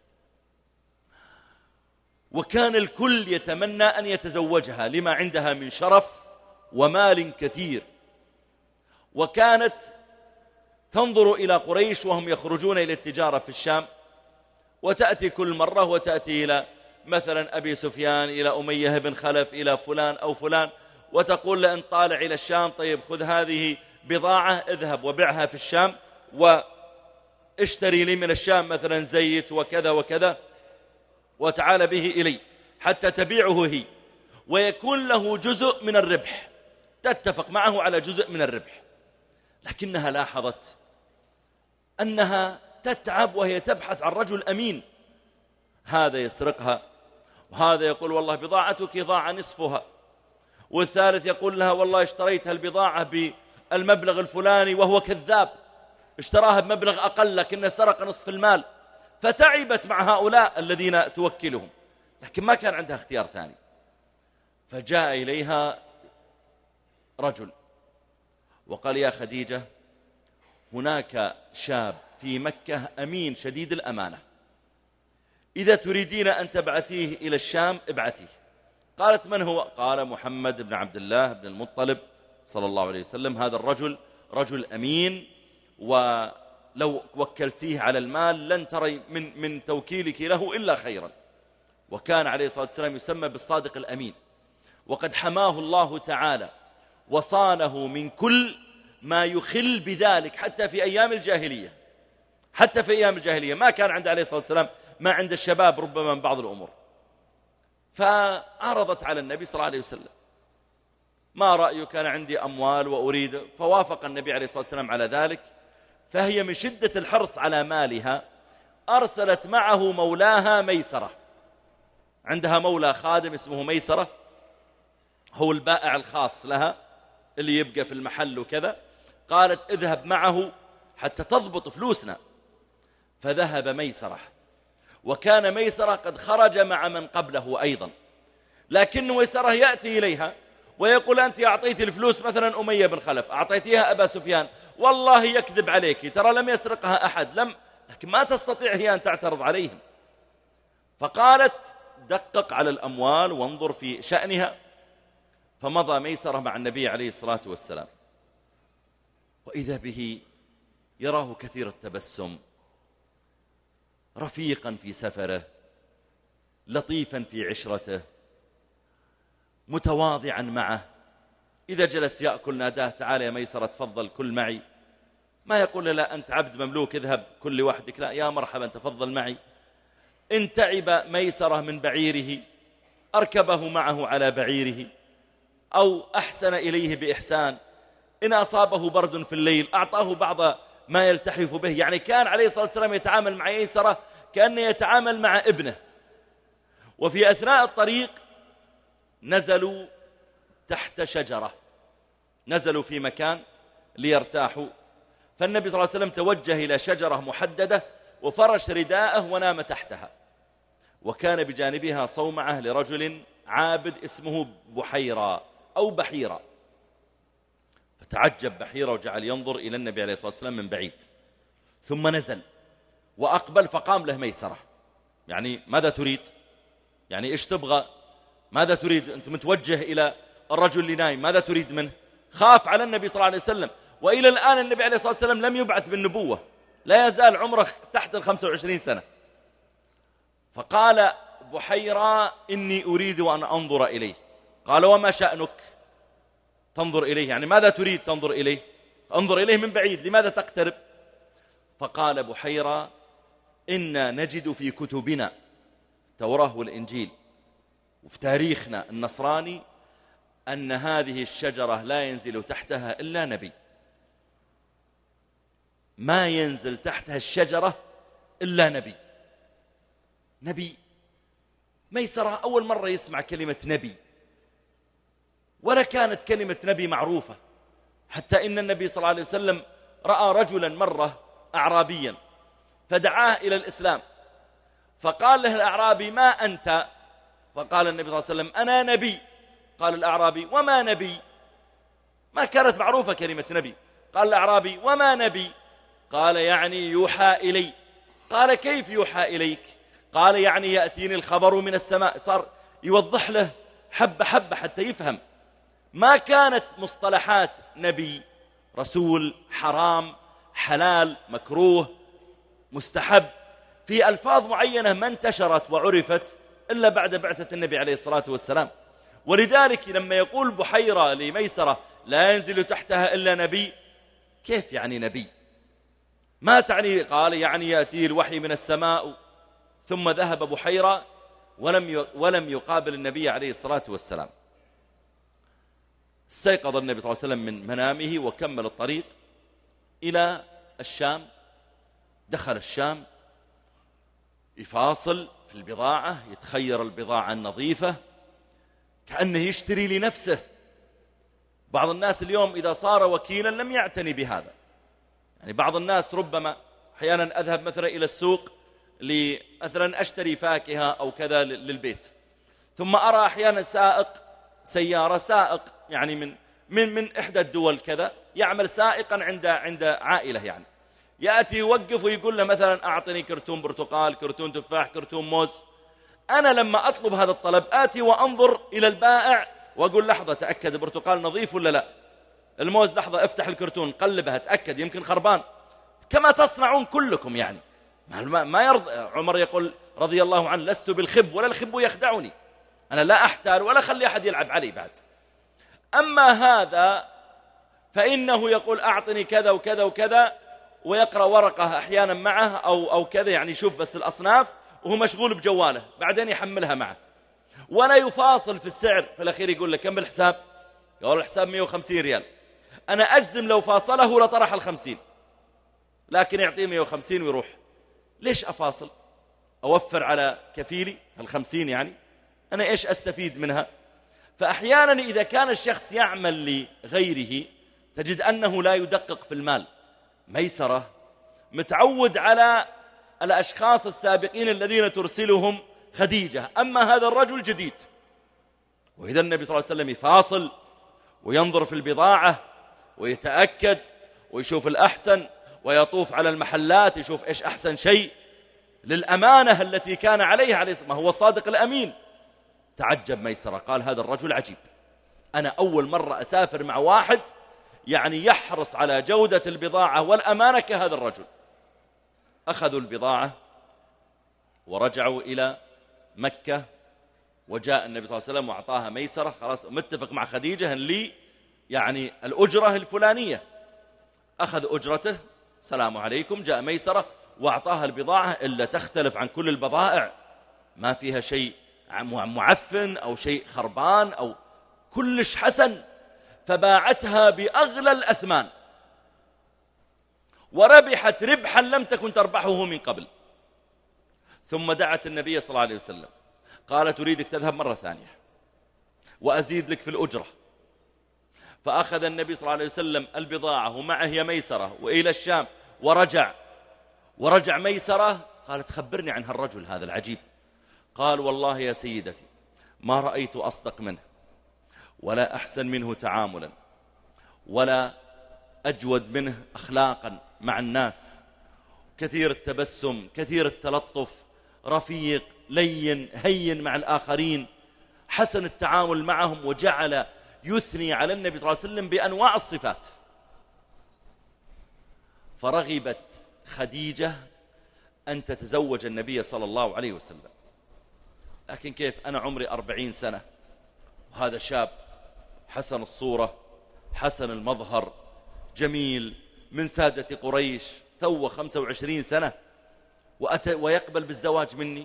وكان الكل يتمنى أن يتزوجها لما عندها من شرف ومال كثير. وكانت تنظر إلى قريش وهم يخرجون إلى التجارة في الشام، وتأتي كل مرة وتأتي إلى مثلا أبي سفيان، إلى أمية بن خلف، إلى فلان أو فلان، وتقول له إن طالع إلى الشام، طيب خذ هذه بضاعة اذهب وبعها في الشام، واشتري لي من الشام مثلا زيت وكذا وكذا، وتعال به إلي حتى تبيعه هي، ويكون له جزء من الربح، تتفق معه على جزء من الربح. لكنها لاحظت أنها تتعب وهي تبحث عن رجل أمين، هذا يسرقها، وهذا يقول والله بضاعتك ضاع نصفها، والثالث يقول لها والله اشتريت البضاعة بالمبلغ الفلاني وهو كذاب، اشتراها بمبلغ أقل لكنه سرق نصف المال. فتعبت مع هؤلاء الذين توكلهم، لكن ما كان عندها اختيار ثاني. فجاء إليها رجل وقال يا خديجة، هناك شاب في مكة أمين شديد الأمانة، إذا تريدين أن تبعثيه إلى الشام ابعثيه. قالت من هو؟ قال محمد بن عبد الله بن المطلب صلى الله عليه وسلم، هذا الرجل رجل أمين، ولو وكلتيه على المال لن تري من توكيلك له إلا خيرا. وكان عليه الصلاة والسلام يسمى بالصادق الأمين، وقد حماه الله تعالى وصانه من كل ما يخل بذلك. حتى في أيام الجاهلية، حتى في أيام الجاهلية ما كان عند عليه الصلاة والسلام ما عند الشباب ربما من بعض الأمور. فعرضت على النبي صلى الله عليه وسلم، ما رأيك؟ كان عندي أموال وأريد. فوافق النبي عليه الصلاة والسلام على ذلك. فهي من شدة الحرص على مالها أرسلت معه مولاها ميسرة، عندها مولى خادم اسمه ميسرة، هو البائع الخاص لها اللي يبقى في المحل وكذا. قالت اذهب معه حتى تضبط فلوسنا. فذهب ميسرة، وكان ميسرة قد خرج مع من قبله أيضا، لكن ميسرة يأتي إليها ويقول أنت أعطيت الفلوس مثلا أمية بن خلف، أعطيتيها أبا سفيان، والله يكذب عليك، ترى لم يسرقها أحد، لكن ما تستطيع هي أن تعترض عليهم. فقالت دقق على الأموال وانظر في شأنها. فمضى ميسرة مع النبي عليه الصلاة والسلام، وإذا به يراه كثير التبسم، رفيقا في سفره، لطيفا في عشرته، متواضعا معه. إذا جلس يأكل ناداه تعال يا ميسرة تفضل كل معي، ما يقول لا أنت عبد مملوك اذهب كل لوحدك، لا، يا مرحبا تفضل معي. إن تعب ميسرة من بعيره أركبه معه على بعيره، أو أحسن إليه بإحسان. إن أصابه برد في الليل أعطاه بعض ما يلتحف به. يعني كان عليه الصلاة والسلام يتعامل مع ميسرة كأنه يتعامل مع ابنه. وفي أثناء الطريق نزلوا تحت شجرة، نزلوا في مكان ليرتاحوا. فالنبي صلى الله عليه وسلم توجه إلى شجرة محددة وفرش رداءه ونام تحتها. وكان بجانبها صومعة لرجل عابد اسمه بحيرة أو بحيرة، فتعجب بحيرة وجعل ينظر إلى النبي عليه الصلاة والسلام من بعيد، ثم نزل وأقبل فقام له ميسرة. يعني ماذا تريد؟ يعني إيش تبغى؟ ماذا تريد؟ أنت متوجه إلى الرجل اللي نايم، ماذا تريد منه؟ خاف على النبي صلى الله عليه وسلم. وإلى الآن النبي عليه الصلاة والسلام لم يبعث بالنبوة، لا يزال عمره تحت 25 سنة. فقال بحيرة إني أريد أن أنظر إليه. قال وما شأنك تنظر إليه؟ يعني ماذا تريد تنظر إليه؟ انظر إليه من بعيد، لماذا تقترب؟ فقال بحيرة إنا نجد في كتبنا التوراة والإنجيل وفي تاريخنا النصراني أن هذه الشجرة لا ينزل تحتها إلا نبي، ما ينزل تحتها الشجرة إلا نبي. نبي؟ ميسرة أول مرة يسمع كلمة نبي، ولا كانت كلمة نبي معروفة، حتى إن النبي صلى الله عليه وسلم رأى رجلا مرة أعرابيا فدعاه إلى الإسلام، فقال له الأعرابي ما أنت؟ فقال النبي صلى الله عليه وسلم أنا نبي. قال الأعرابي وما نبي؟ ما كانت معروفة كلمة نبي. قال الأعرابي وما نبي؟ قال يعني يوحى إلي. قال كيف يوحى إليك؟ قال يعني يأتيني الخبر من السماء. صار يوضح له حبة حبة حتى يفهم. ما كانت مصطلحات نبي، رسول، حرام، حلال، مكروه، مستحب، في ألفاظ معينة ما انتشرت وعرفت إلا بعد بعثة النبي عليه الصلاة والسلام. ولذلك لما يقول بحيرة لميسرة لا ينزل تحتها إلا نبي، كيف يعني نبي؟ ما تعني؟ قال يعني يأتيه الوحي من السماء. ثم ذهب بحيرة ولم يقابل النبي عليه الصلاة والسلام. استيقظ النبي صلى الله عليه وسلم من منامه وكمل الطريق إلى الشام. دخل الشام يفاصل في البضاعة، يتخير البضاعة النظيفة كأنه يشتري لنفسه. بعض الناس اليوم إذا صار وكيلا لم يعتني بهذا. يعني بعض الناس ربما أحيانا أذهب مثلا إلى السوق مثلا أشتري فاكهة أو كذا للبيت، ثم أرى أحيانا سيارة سائق يعني من إحدى الدول كذا، يعمل سائقا عند عائلة، يعني يأتي يوقف ويقول له مثلا أعطني كرتون برتقال، كرتون تفاح، كرتون موز. أنا لما أطلب هذا الطلب آتي وأنظر إلى البائع وأقول لحظة تأكد البرتقال نظيف ولا لا، الموز لحظة افتح الكرتون قلبها تأكد يمكن خربان، كما تصنعون كلكم. يعني ما يرضى. عمر يقول رضي الله عنه لست بالخب ولا الخب يخدعني، أنا لا أحتال ولا خلي أحد يلعب علي بعد. أما هذا فإنه يقول أعطني كذا وكذا وكذا، ويقرأ ورقة أحيانا معه أو كذا، يعني يشوف بس الأصناف وهو مشغول بجواله، بعدين يحملها معه ولا يفاصل في السعر. في الأخير يقول لك كم بالحساب؟ يقول الحساب 150 ريال. أنا أجزم لو فاصله لطرح 50، لكن يعطيه 150 ويروح. ليش أفاصل؟ أوفر على كفيلي 50 يعني، أنا إيش أستفيد منها؟ فأحيانا إذا كان الشخص يعمل لغيره تجد أنه لا يدقق في المال. ميسرة متعود على الأشخاص السابقين الذين ترسلهم خديجة، أما هذا الرجل جديد. وإذا النبي صلى الله عليه وسلم يفاصل وينظر في البضاعة ويتأكد ويشوف الأحسن، ويطوف على المحلات يشوف إيش أحسن شيء للأمانة التي كان عليها عليه الصلاة والسلام، هو الصادق الأمين. تعجب ميسرة، قال هذا الرجل عجيب، أنا أول مرة أسافر مع واحد يعني يحرص على جودة البضاعة والأمانة كهذا الرجل. أخذوا البضاعة ورجعوا إلى مكة، وجاء النبي صلى الله عليه وسلم وأعطاها ميسرة، خلاص متفق مع خديجة لي يعني الأجرة الفلانية. أخذ أجرته، سلام عليكم، جاء ميسرة وأعطاها البضاعة إلا تختلف عن كل البضائع، ما فيها شيء معفن أو شيء خربان أو كلش حسن، فباعتها بأغلى الأثمان وربحت ربحا لم تكن تربحه من قبل. ثم دعت النبي صلى الله عليه وسلم قالت تريدك تذهب مرة ثانية وأزيد لك في الأجرة. فأخذ النبي صلى الله عليه وسلم البضاعة ومعه هي ميسرة وإلى الشام، ورجع ميسرة. قالت خبرني عن هالرجل هذا العجيب. قال والله يا سيدتي ما رأيت أصدق منه ولا أحسن منه تعاملا ولا أجود منه أخلاقا مع الناس، كثير التبسم، كثير التلطف، رفيق لين هين مع الآخرين، حسن التعامل معهم، وجعل يثني على النبي صلى الله عليه وسلم بأنواع الصفات. فرغبت خديجة أن تتزوج النبي صلى الله عليه وسلم. لكن كيف؟ أنا عمري 40 سنة وهذا شاب حسن الصورة حسن المظهر جميل من سادة قريش، توه 25 سنة ويقبل بالزواج مني.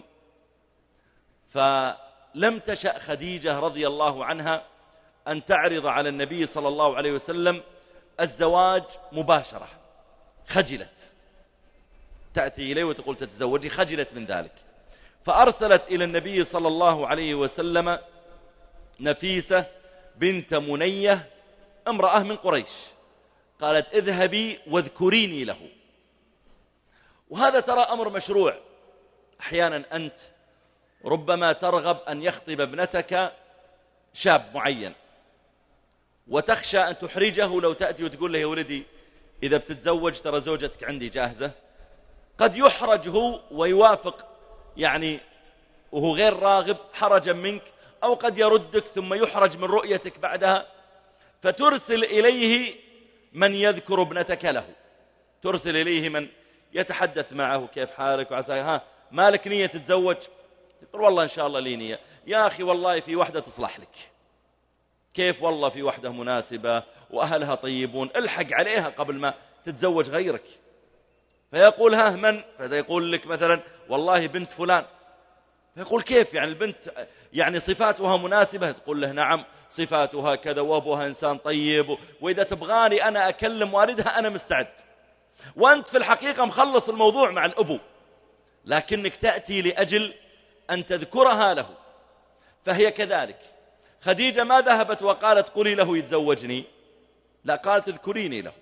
فلم تشأ خديجة رضي الله عنها أن تعرض على النبي صلى الله عليه وسلم الزواج مباشرة، خجلت تأتي إليه وتقول تتزوجي، خجلت من ذلك. فأرسلت إلى النبي صلى الله عليه وسلم نفيسة بنت منية، امرأة من قريش، قالت اذهبي واذكريني له. وهذا ترى أمر مشروع. أحيانا أنت ربما ترغب أن يخطب ابنتك شاب معين، وتخشى أن تحرجه لو تأتي وتقول له يا ولدي إذا بتتزوج ترى زوجتك عندي جاهزة. قد يحرج هو ويوافق يعني وهو غير راغب حرجا منك، أو قد يردك ثم يحرج من رؤيتك بعدها، فترسل إليه من يذكر ابنتك له، ترسل إليه من يتحدث معه كيف حالك وعسى ما لك نية تتزوج؟ يقول والله إن شاء الله لي نية. يا أخي والله في وحدة تصلح لك. كيف والله في وحدة مناسبة وأهلها طيبون، الحق عليها قبل ما تتزوج غيرك. فيقول ها من؟ فيقول لك مثلا والله بنت فلان. فيقول كيف يعني البنت يعني صفاتها مناسبة؟ تقول له نعم صفاتها كذا وأبوها إنسان طيب، وإذا تبغاني أنا أكلم والدها أنا مستعد. وأنت في الحقيقة مخلص الموضوع مع الأبو، لكنك تأتي لأجل أن تذكرها له. فهي كذلك. خديجة ما ذهبت وقالت قولي له يتزوجني، لا، قالت اذكريني له.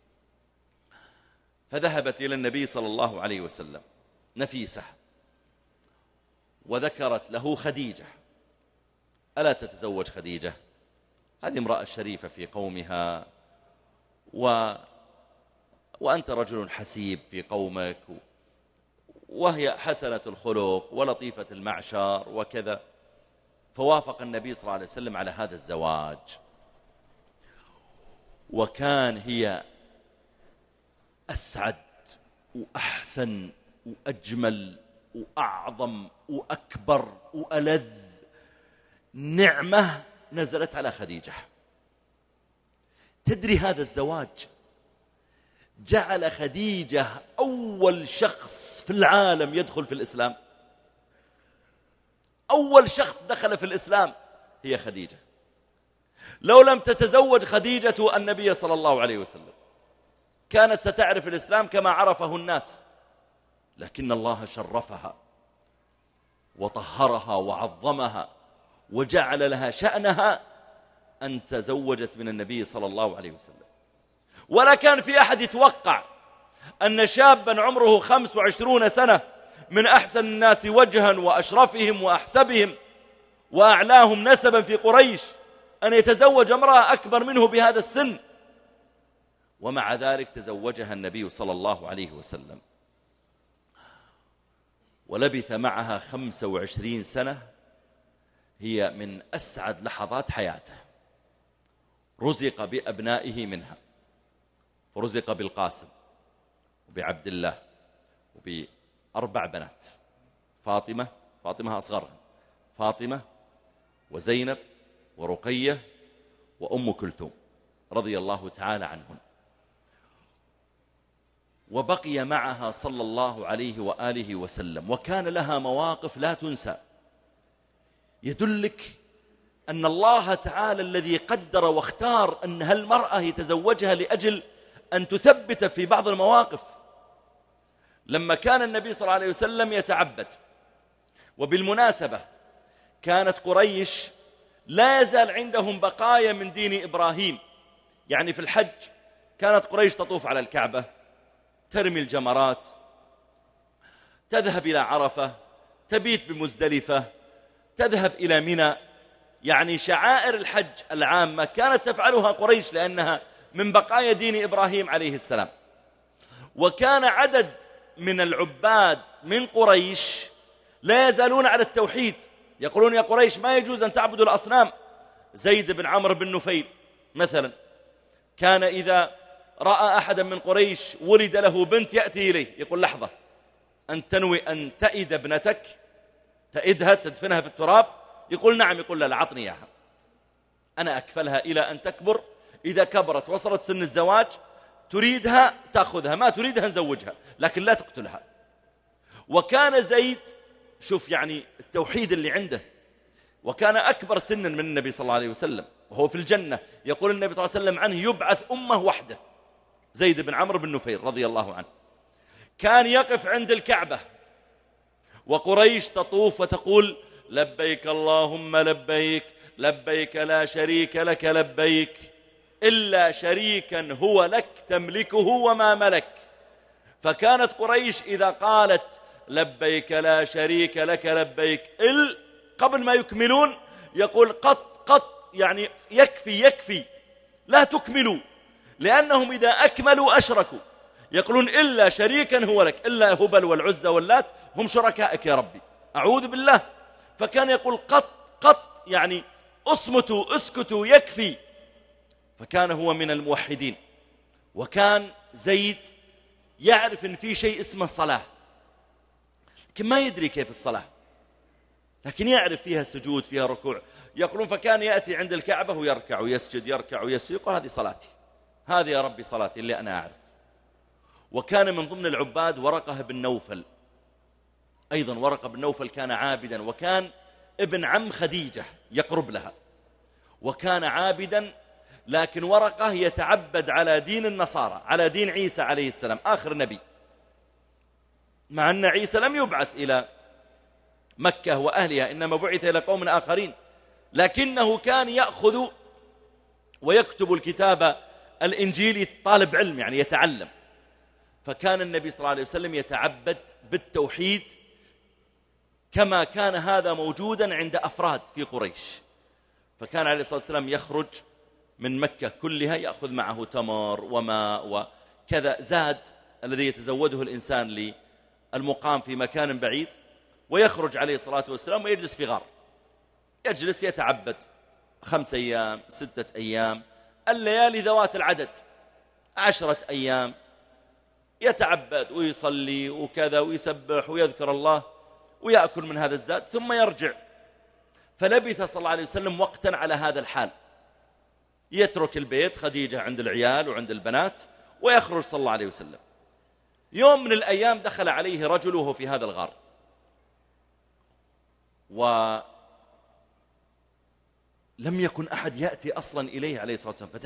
فذهبت إلى النبي صلى الله عليه وسلم نفيسة وذكرت له خديجة. ألا تتزوج خديجة؟ هذه امرأة شريفة في قومها، وأنت رجل حسيب في قومك، وهي حسنة الخلق ولطيفة المعشر وكذا. فوافق النبي صلى الله عليه وسلم على هذا الزواج. وكان هي أسعد وأحسن وأجمل وأعظم وأكبر وألذ نعمة نزلت على خديجة. تدري هذا الزواج جعل خديجة أول شخص في العالم يدخل في الإسلام. أول شخص دخل في الإسلام هي خديجة. لو لم تتزوج خديجة النبي صلى الله عليه وسلم كانت ستعرف الإسلام كما عرفه الناس، لكن الله شرفها وطهرها وعظمها وجعل لها شأنها أن تزوجت من النبي صلى الله عليه وسلم. ولا كان في أحد يتوقع أن شابا عمره 25 سنة من أحسن الناس وجها وأشرفهم وأحسبهم وأعلاهم نسبا في قريش أن يتزوج امرأة أكبر منه بهذا السن، ومع ذلك تزوجها النبي صلى الله عليه وسلم. ولبث معها 25 سنة، هي من أسعد لحظات حياته. رزق بأبنائه منها، فرزق بالقاسم وبعبد الله وب4 بنات، فاطمة أصغرها، فاطمة وزينب ورقية وأم كلثوم رضي الله تعالى عنهن. وبقي معها صلى الله عليه وآله وسلم، وكان لها مواقف لا تنسى يدلك أن الله تعالى الذي قدر واختار أن هالمرأة يتزوجها لأجل أن تثبت في بعض المواقف. لما كان النبي صلى الله عليه وسلم يتعبد، وبالمناسبة كانت قريش لا يزال عندهم بقايا من دين إبراهيم، يعني في الحج كانت قريش تطوف على الكعبة، ترمي الجمرات، تذهب إلى عرفة، تبيت بمزدلفة، تذهب إلى منى. يعني شعائر الحج العامة كانت تفعلها قريش لأنها من بقايا دين إبراهيم عليه السلام. وكان عدد من العباد من قريش لا يزالون على التوحيد، يقولون يا قريش ما يجوز أن تعبدوا الأصنام. زيد بن عمرو بن نفيل مثلا كان إذا رأى أحدا من قريش ولد له بنت يأتي إليه يقول لحظة، أن تنوي أن تئد ابنتك، تئدها تدفنها في التراب؟ يقول نعم. يقول لا عطني إياها، أنا أكفلها إلى أن تكبر، إذا كبرت وصلت سن الزواج تريدها تأخذها، ما تريدها نزوجها، لكن لا تقتلها. وكان زيد، شوف يعني التوحيد اللي عنده، وكان أكبر سنا من النبي صلى الله عليه وسلم وهو في الجنة. يقول النبي صلى الله عليه وسلم عنه يبعث أمه وحده، زيد بن عمرو بن نفيل رضي الله عنه. كان يقف عند الكعبة وقريش تطوف وتقول لبيك اللهم لبيك، لبيك لا شريك لك لبيك، إلا شريكا هو لك تملكه وما ملك. فكانت قريش إذا قالت لبيك لا شريك لك لبيك قبل ما يكملون يقول قط يعني يكفي لا تكملوا، لأنهم إذا أكملوا أشركوا. يقولون إلا شريكا هو لك، إلا هبل والعزى واللات هم شركائك يا ربي، أعوذ بالله. فكان يقول قط يعني اصمتوا اسكتوا يكفي. فكان هو من الموحدين. وكان زيد يعرف إن في شيء اسمه صلاة، لكن ما يدري كيف الصلاة، لكن يعرف فيها سجود فيها ركوع. يقولون فكان يأتي عند الكعبة ويركع ويسجد يركع ويسجد، يقول هذه صلاتي، هذه يا ربي صلاتي اللي أنا أعرف. وكان من ضمن العباد ورقة بن نوفل، أيضا ورقة بن نوفل كان عابدا، وكان ابن عم خديجة يقرب لها، وكان عابدا. لكن ورقة يتعبد على دين النصارى، على دين عيسى عليه السلام آخر نبي، مع أن عيسى لم يبعث إلى مكة وأهلها، إنما بعث إلى قوم آخرين، لكنه كان يأخذ ويكتب الكتاب الإنجيلي طالب علم يعني يتعلم. فكان النبي صلى الله عليه وسلم يتعبد بالتوحيد كما كان هذا موجودا عند أفراد في قريش. فكان عليه الصلاة والسلام يخرج من مكة كلها يأخذ معه تمر وماء وكذا زاد الذي يتزوده الإنسان للمقام في مكان بعيد، ويخرج عليه الصلاة والسلام ويجلس في غار، يجلس يتعبد 5 أيام 6 أيام، الليالي ذوات العدد 10 أيام يتعبد ويصلي وكذا ويسبح ويذكر الله ويأكل من هذا الزاد ثم يرجع. فلبث صلى الله عليه وسلم وقتا على هذا الحال، يترك البيت، خديجة عند العيال وعند البنات، ويخرج صلى الله عليه وسلم. يوم من الأيام دخل عليه رجل وهو في هذا الغار، ولم يكن أحد يأتي أصلا إليه عليه الصلاة والسلام،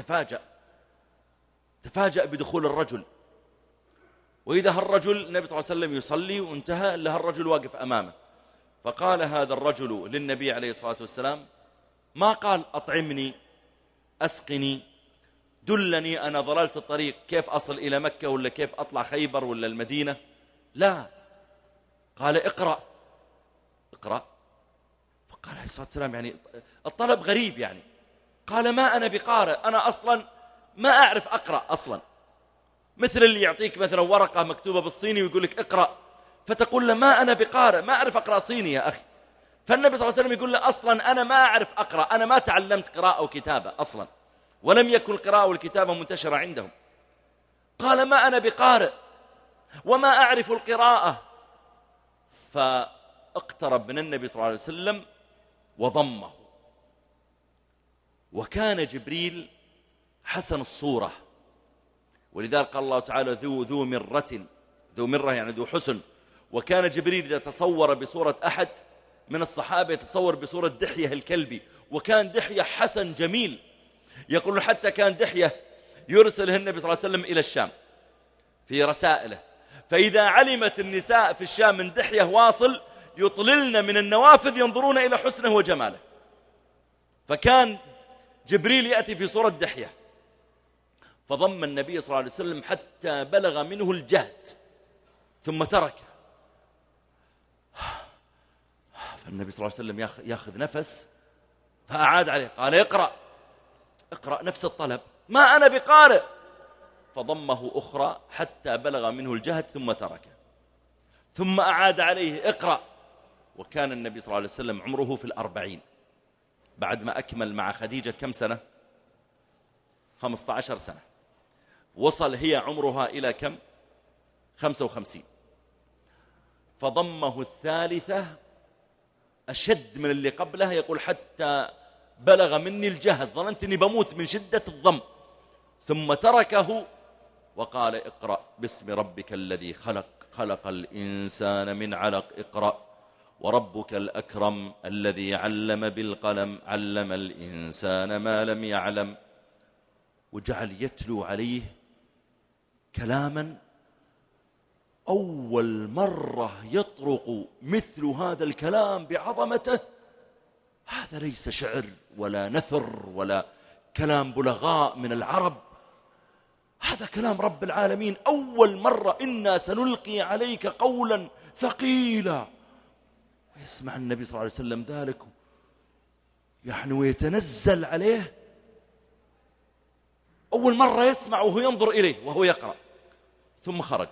فتفاجأ بدخول الرجل. وإذا الرجل النبي صلى الله عليه وسلم يصلي وانتهى إلا الرجل واقف أمامه. فقال هذا الرجل للنبي عليه الصلاة والسلام، ما قال أطعمني أسقني دلني أنا ضللت الطريق كيف أصل إلى مكة ولا كيف أطلع خيبر ولا المدينة، لا، قال اقرأ. فقال عليه الصلاة والسلام يعني الطلب غريب يعني، قال ما أنا بقارئ، أنا أصلا ما أعرف أقرأ أصلا، مثل اللي يعطيك مثلا ورقة مكتوبة بالصيني ويقول لك اقرأ، فتقول له ما أنا بقارئ، ما أعرف أقرأ صيني يا أخي. فالنبي صلى الله عليه وسلم يقول له أصلا أنا ما أعرف أقرأ، أنا ما تعلمت قراءة وكتابة أصلا، ولم يكن القراءة والكتابة منتشرة عندهم. قال ما أنا بقارئ وما أعرف القراءة. فاقترب من النبي صلى الله عليه وسلم وضمه. وكان جبريل حسن الصورة، ولذلك قال الله تعالى ذو مرة يعني ذو حسن. وكان جبريل إذا تصور بصورة أحد من الصحابة يتصور بصورة دحية الكلبي، وكان دحية حسن جميل. يقول حتى كان دحية يرسله النبي صلى الله عليه وسلم إلى الشام في رسائله، فإذا علمت النساء في الشام من دحية واصل يطللن من النوافذ ينظرون إلى حسنه وجماله. فكان جبريل يأتي في صورة دحية، فضم النبي صلى الله عليه وسلم حتى بلغ منه الجهد ثم تركه. فالنبي صلى الله عليه وسلم يأخذ نفس، فأعاد عليه قال اقرأ نفس الطلب. ما أنا بقارئ. فضمه أخرى حتى بلغ منه الجهد ثم تركه، ثم أعاد عليه اقرأ. وكان النبي صلى الله عليه وسلم عمره في 40 بعد ما أكمل مع خديجة كم سنة؟ 15 سنة. وصل هي عمرها إلى كم؟ 55. فضمه الثالثة أشد من اللي قبلها، يقول حتى بلغ مني الجهد، ظننت أني بموت من شدة الضم. ثم تركه وقال اقرأ باسم ربك الذي خلق، خلق الإنسان من علق، اقرأ وربك الأكرم الذي علم بالقلم، علم الإنسان ما لم يعلم. وجعل يتلو عليه كلاما أول مرة يطرق مثل هذا الكلام بعظمته. هذا ليس شعر ولا نثر ولا كلام بلغاء من العرب، هذا كلام رب العالمين. أول مرة إنا سنلقي عليك قولا ثقيلا. ويسمع النبي صلى الله عليه وسلم ذلك يعني ويتنزل عليه. أول مرة يسمع وهو ينظر إليه وهو يقرأ. ثم خرج،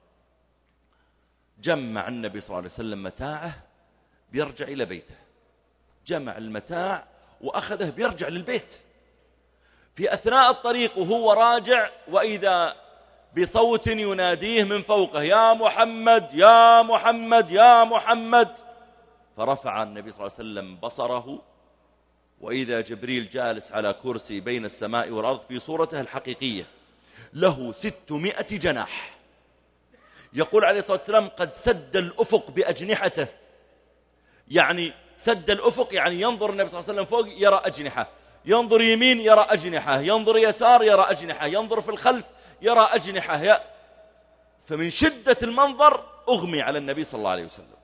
جمع النبي صلى الله عليه وسلم متاعه بيرجع إلى بيته، جمع المتاع وأخذه بيرجع للبيت. في أثناء الطريق وهو راجع وإذا بصوت يناديه من فوقه يا محمد يا محمد يا محمد. فرفع النبي صلى الله عليه وسلم بصره وإذا جبريل جالس على كرسي بين السماء والأرض في صورته الحقيقية، له 600 جناح. يقول عليه الصلاة والسلام قد سد الأفق بأجنحته، يعني سد الأفق يعني ينظر النبي صلى الله عليه وسلم فوق يرى أجنحة، ينظر يمين يرى أجنحة، ينظر يسار يرى أجنحة، ينظر في الخلف يرى أجنحة. فمن شدة المنظر أغمي على النبي صلى الله عليه وسلم.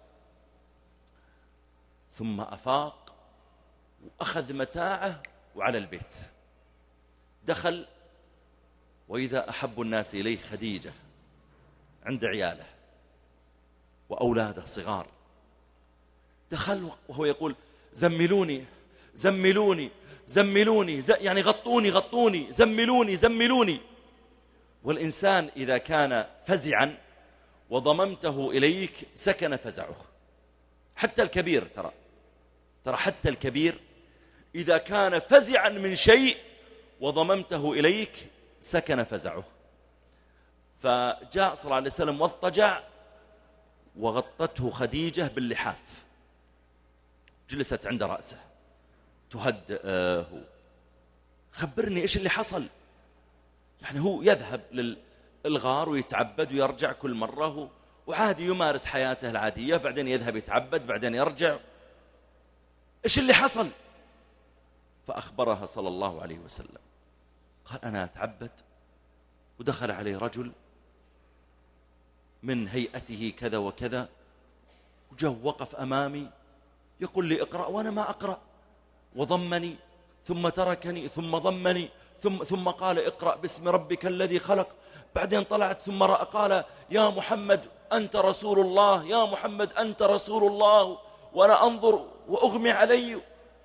ثم أفاق وأخذ متاعه وعلى البيت دخل، وإذا أحب الناس إليه خديجة عند عياله وأولاده صغار. دخل وهو يقول زملوني زملوني زملوني، يعني غطوني غطوني، زملوني زملوني. والإنسان إذا كان فزعا وضممته إليك سكن فزعه. حتى الكبير ترى حتى الكبير إذا كان فزعا من شيء وضممته إليك سكن فزعه. فجاء صلى الله عليه وسلم واضطجع وغطته خديجة باللحاف، جلست عند رأسه تهدئه. خبرني إيش اللي حصل. يعني هو يذهب للغار ويتعبد ويرجع كل مرة وعادي يمارس حياته العادية، بعدين يذهب يتعبد بعدين يرجع. إيش اللي حصل؟ فأخبرها صلى الله عليه وسلم. قال أنا أتعبد ودخل عليه رجل من هيئته كذا وكذا، وجاء وقف أمامي يقول لي اقرأ وأنا ما أقرأ، وضمني ثم تركني ثم ضمني ثم قال اقرأ باسم ربك الذي خلق. بعدين طلعت ثم قال يا محمد أنت رسول الله، يا محمد أنت رسول الله، وأنا أنظر وأغمي علي.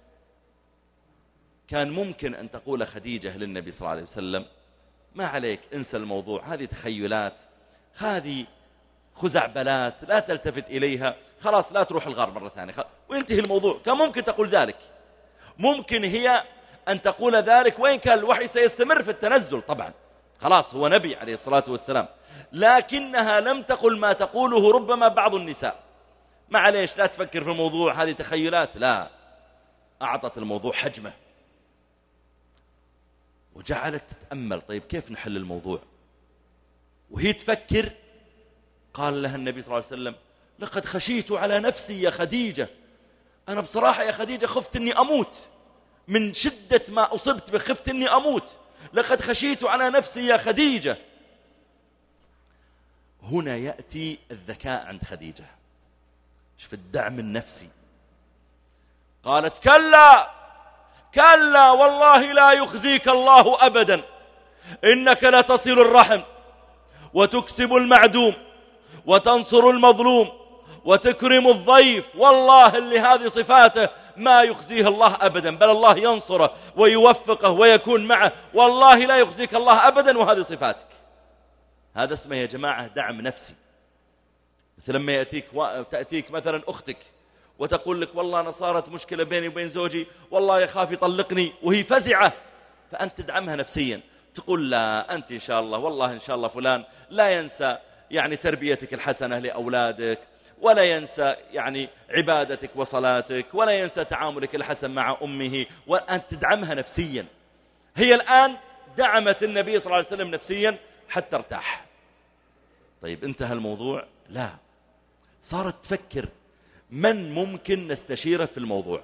كان ممكن أن تقول خديجة للنبي صلى الله عليه وسلم ما عليك انسى الموضوع، هذه تخيلات، هذه خزعبلات، لا تلتفت إليها، خلاص لا تروح الغار مرة ثانية وينتهي الموضوع. كان ممكن تقول ذلك، ممكن هي أن تقول ذلك، وإن كان الوحي سيستمر في التنزل طبعا، خلاص هو نبي عليه الصلاة والسلام، لكنها لم تقل ما تقوله ربما بعض النساء. معليش لا تفكر في الموضوع، هذه تخيلات. لا، أعطت الموضوع حجمه وجعلت تتأمل طيب كيف نحل الموضوع. وهي تفكر قال لها النبي صلى الله عليه وسلم لقد خشيت على نفسي يا خديجة، أنا بصراحة يا خديجة خفت أني أموت من شدة ما أصبت به، خفت أني أموت، لقد خشيت على نفسي يا خديجة. هنا يأتي الذكاء عند خديجة، شوف الدعم النفسي. قالت كلا كلا والله لا يخزيك الله أبدا، إنك لتصل الرحم وتكسب المعدوم وتنصر المظلوم وتكرم الضيف، والله اللي هذه صفاته ما يخزيه الله أبدا، بل الله ينصره ويوفقه ويكون معه، والله لا يخزيك الله أبدا، وهذه صفاتك. هذا اسمه يا جماعة دعم نفسي. مثل لما تأتيك مثلا أختك وتقول لك والله أنا صارت مشكلة بيني وبين زوجي، والله يخاف يطلقني، وهي فزعة، فأنت تدعمها نفسيا، تقول لا أنت إن شاء الله، والله إن شاء الله فلان لا ينسى يعني تربيتك الحسنة لأولادك، ولا ينسى يعني عبادتك وصلاتك، ولا ينسى تعاملك الحسن مع أمه، وأنت تدعمها نفسيا. هي الآن دعمت النبي صلى الله عليه وسلم نفسيا حتى ارتاح. طيب انتهى الموضوع؟ لا، صارت تفكر من ممكن نستشيره في الموضوع.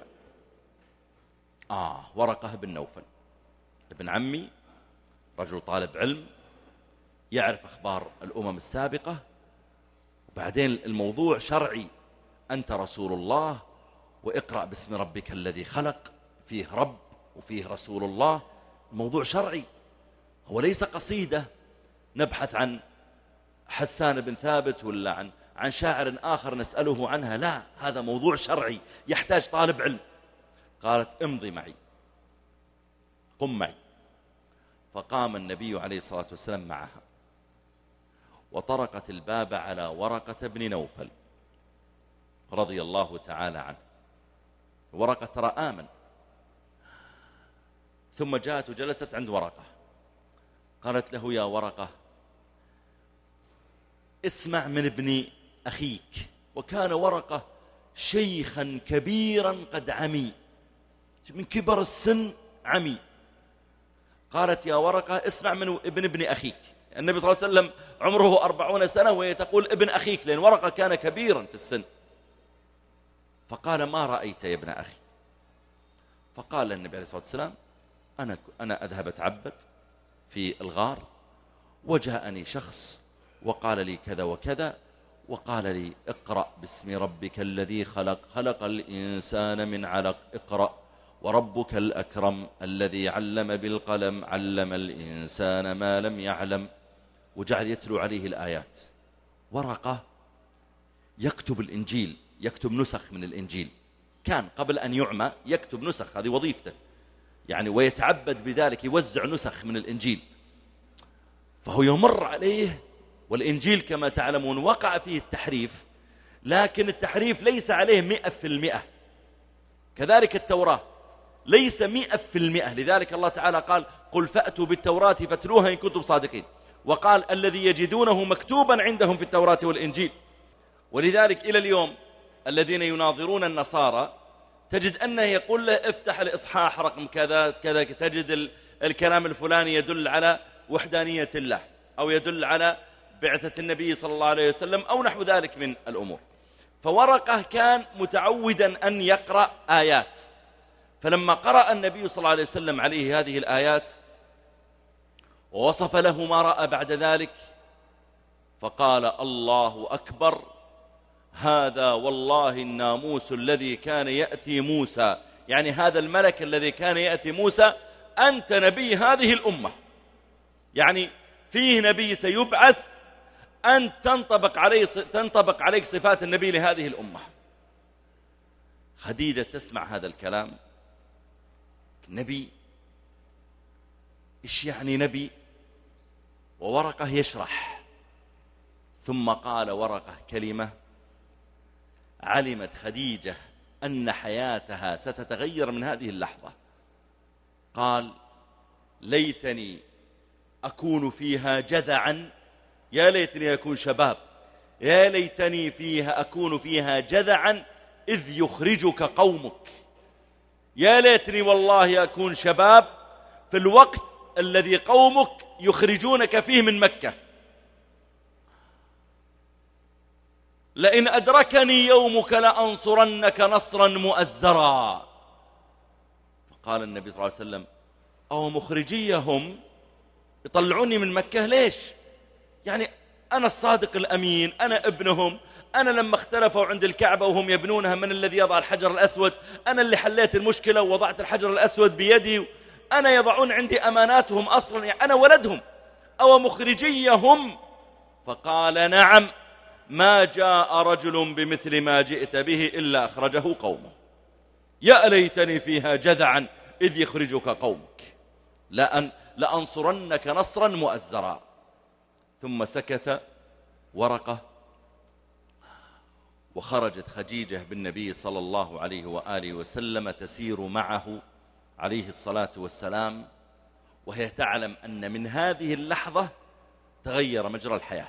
ورقة بن نوفل ابن عمي، رجل طالب علم يعرف أخبار الأمم السابقة، وبعدين الموضوع شرعي، أنت رسول الله، وإقرأ باسم ربك الذي خلق، فيه رب وفيه رسول الله، الموضوع شرعي، هو ليس قصيدة نبحث عن حسان بن ثابت ولا عن شاعر آخر نسأله عنها، لا، هذا موضوع شرعي يحتاج طالب علم. قالت امضي معي، قم معي. فقام النبي عليه الصلاة والسلام معها، وطرقت الباب على ورقة بن نوفل رضي الله تعالى عنه. ورقة ترى آمن. ثم جاءت وجلست عند ورقة، قالت له يا ورقة اسمع من ابن أخيك. وكان ورقة شيخا كبيرا قد عمي، من كبر السن عمي. قالت يا ورقة اسمع من ابن أخيك. النبي صلى الله عليه وسلم عمره 40 سنة وهي تقول ابن أخيك، لأن ورقة كان كبيرا في السن. فقال ما رأيت يا ابن أخي؟ فقال النبي عليه الصلاة والسلام أنا أذهب أتعبد في الغار، وجاءني شخص وقال لي كذا وكذا، وقال لي اقرأ باسم ربك الذي خلق، خلق الإنسان من علق، اقرأ وربك الأكرم الذي علم بالقلم، علم الإنسان ما لم يعلم. وجعل يتلو عليه الآيات. ورقة يكتب الإنجيل، يكتب نسخ من الإنجيل، كان قبل أن يعمى يكتب نسخ، هذه وظيفته يعني، ويتعبد بذلك، يوزع نسخ من الإنجيل. فهو يمر عليه، والإنجيل كما تعلمون وقع فيه التحريف، لكن التحريف ليس عليه 100%. كذلك التوراة ليس 100%، لذلك الله تعالى قال قل فأتوا بالتوراة فاتلوها إن كنتم صادقين، وقال الذي يجدونه مكتوبا عندهم في التوراة والإنجيل. ولذلك إلى اليوم الذين يناظرون النصارى تجد أنه يقول له افتح الإصحاح رقم كذا كذا، تجد الكلام الفلاني يدل على وحدانية الله، أو يدل على بعثة النبي صلى الله عليه وسلم، أو نحو ذلك من الأمور. فورقة كان متعودا أن يقرأ آيات، فلما قرأ النبي صلى الله عليه وسلم عليه هذه الآيات ووصف له ما رأى بعد ذلك، فقال الله أكبر، هذا والله الناموس الذي كان يأتي موسى، يعني هذا الملك الذي كان يأتي موسى، أنت نبي هذه الأمة، يعني فيه نبي سيبعث أن تنطبق عليك صفات النبي لهذه الأمة. خديجة تسمع هذا الكلام، نبي، إيش يعني نبي؟ وورقة يشرح. ثم قال ورقة كلمة علمت خديجة أن حياتها ستتغير من هذه اللحظة. قال ليتني أكون فيها جذعا، يا ليتني أكون شباب، يا ليتني أكون فيها جذعا إذ يخرجك قومك، يا ليتني والله أكون شباب في الوقت الذي قومك يخرجونك فيه من مكة. لئن أدركني يومك لأنصرنك نصرا مؤزرا. فقال النبي صلى الله عليه وسلم أو مخرجيهم يطلعوني من مكة ليش؟ يعني أنا الصادق الأمين، أنا ابنهم، أنا لما اختلفوا عند الكعبة وهم يبنونها من الذي يضع الحجر الأسود، أنا اللي حليت المشكلة ووضعت الحجر الأسود بيدي، أنا يضعون عندي أماناتهم أصلا، يعني أنا ولدهم، أو مخرجيهم. فقال نعم، ما جاء رجل بمثل ما جئت به إلا أخرجه قومه. يا ليتني فيها جذعا إذ يخرجك قومك لأنصرنك نصرا مؤزرا. ثم سكت ورقة، وخرجت خديجة بالنبي صلى الله عليه وآله وسلم تسير معه عليه الصلاة والسلام، وهي تعلم أن من هذه اللحظة تغير مجرى الحياة.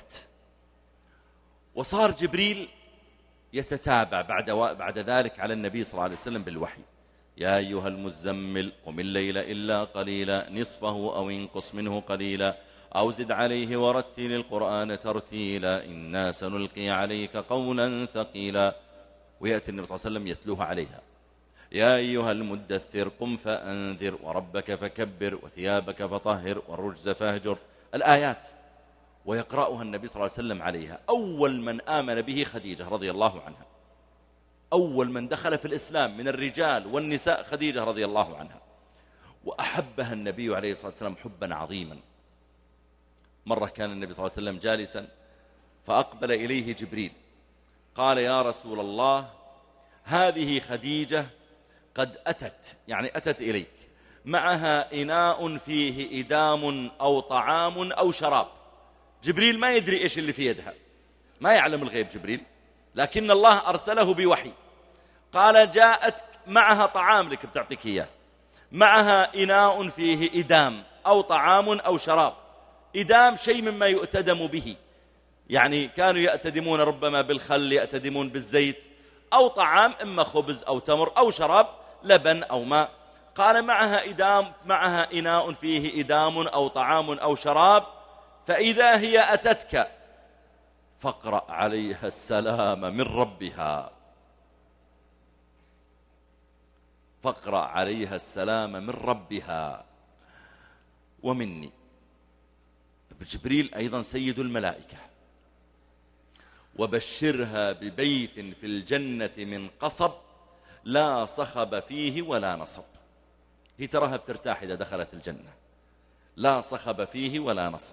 وصار جبريل يتتابع بعد ذلك على النبي صلى الله عليه وسلم بالوحي: يا أيها المزمل قم الليل إلا قليلا نصفه أو انقص منه قليلا أو زد عليه ورتل القرآن ترتيلا إنا سنلقي عليك قولا ثقيلا. ويأتي النبي صلى الله عليه وسلم يتلوها عليها: يا أيها المدثر قم فأنذر وربك فكبر وثيابك فطهر والرجز فاهجر، الآيات، ويقرأها النبي صلى الله عليه وسلم عليها. أول من آمن به خديجة رضي الله عنها، أول من دخل في الإسلام من الرجال والنساء خديجة رضي الله عنها، وأحبها النبي عليه الصلاة والسلام حبا عظيما. مرة كان النبي صلى الله عليه وسلم جالسا فأقبل إليه جبريل قال: يا رسول الله، هذه خديجة قد أتت إليك معها إناء فيه إدام أو طعام أو شراب. جبريل ما يدري إيش اللي في يدها، ما يعلم الغيب جبريل، لكن الله أرسله بوحي. قال: جاءت معها طعام لك بتعطيك إياه، معها إناء فيه إدام أو طعام أو شراب. إدام شيء مما يؤتدم به، يعني كانوا يأتدمون ربما بالخل، يأتدمون بالزيت، أو طعام إما خبز أو تمر، أو شراب لبن أو ماء. قال: معها إناء فيه إدام أو طعام أو شراب، فإذا هي أتتك فاقرأ عليها السلام من ربها، فاقرأ عليها السلام من ربها ومني. جبريل أيضا سيد الملائكة، وبشرها ببيت في الجنة من قصب لا صخب فيه ولا نصب. هي تراها بترتاح إذا دخلت الجنة، لا صخب فيه ولا نصب.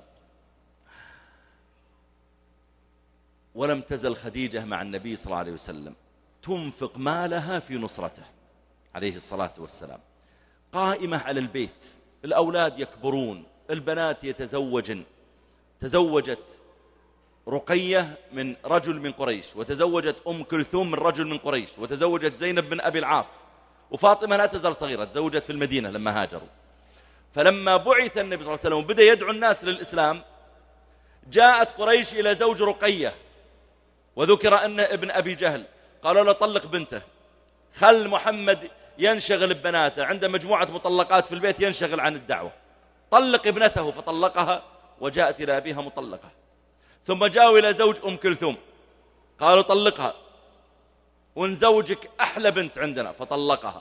ولم تزل خديجة مع النبي صلى الله عليه وسلم تنفق مالها في نصرته عليه الصلاة والسلام، قائمة على البيت، الأولاد يكبرون، البنات يتزوجن. تزوجت رقية من رجل من قريش، وتزوجت كلثوم من رجل من قريش، وتزوجت زينب بن أبي العاص، وفاطمة لا تزال صغيرة تزوجت في المدينة لما هاجروا. فلما بعث النبي صلى الله عليه وسلم وبدأ يدعو الناس للإسلام، جاءت قريش إلى زوج رقية، وذكر أن ابن أبي جهل قالوا له: طلق بنته، خل محمد ينشغل ببناته، عنده مجموعة مطلقات في البيت ينشغل عن الدعوة، طلق ابنته. فطلقها وجاءت إلى أبيها مطلقة. ثم جاءوا إلى زوج كلثوم قالوا: طلقها ونزوجك أحلى بنت عندنا، فطلقها.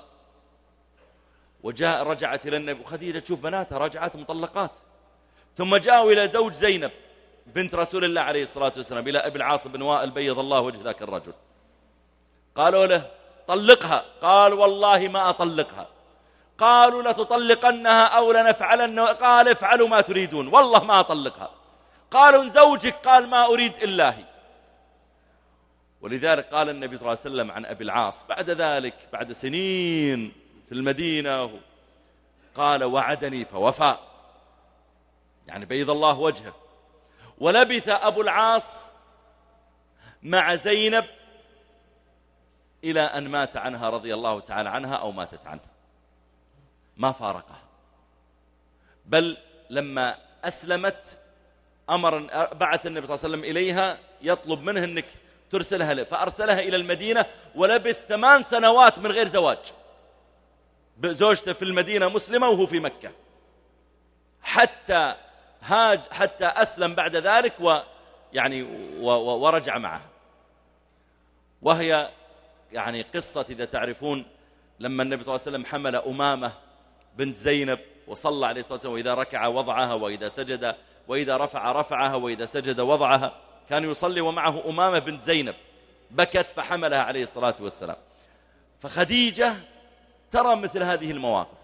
رجعت إلى النبي، وخديجة تشوف بناتها رجعت مطلقات. ثم جاءوا إلى زوج زينب بنت رسول الله عليه الصلاة والسلام، إلى أبي العاص بن وائل بيض الله وجه ذاك الرجل، قالوا له: طلقها. قال: والله ما أطلقها. قالوا: لتطلقنها أو لنفعلن. قال: افعلوا ما تريدون، والله ما أطلقها. قالوا: نزوجك. قال: ما أريد إلا هي. ولذلك قال النبي صلى الله عليه وسلم عن أبي العاص بعد ذلك، بعد سنين في المدينة، قال: وعدني فوفى، يعني بيض الله وجهه. ولبث أبو العاص مع زينب إلى أن مات عنها رضي الله تعالى عنها، أو ماتت عنه، ما فارقها. بل لما أسلمت بعث النبي صلى الله عليه وسلم إليها يطلب منها أنك ترسلها له، فأرسلها إلى المدينة، ولبث 8 سنوات من غير زواج، زوجته في المدينة مسلمة وهو في مكة، حتى أسلم بعد ذلك ورجع معه. وهي يعني قصة، إذا تعرفون، لما النبي صلى الله عليه وسلم حمل أمامة بنت زينب وصلى عليه الصلاة والسلام، وإذا ركع وضعها، وإذا سجد، وإذا رفعها، وإذا سجد وضعها، كان يصلي ومعه أمامة بنت زينب، بكت فحملها عليه الصلاة والسلام. فخديجة ترى مثل هذه المواقف.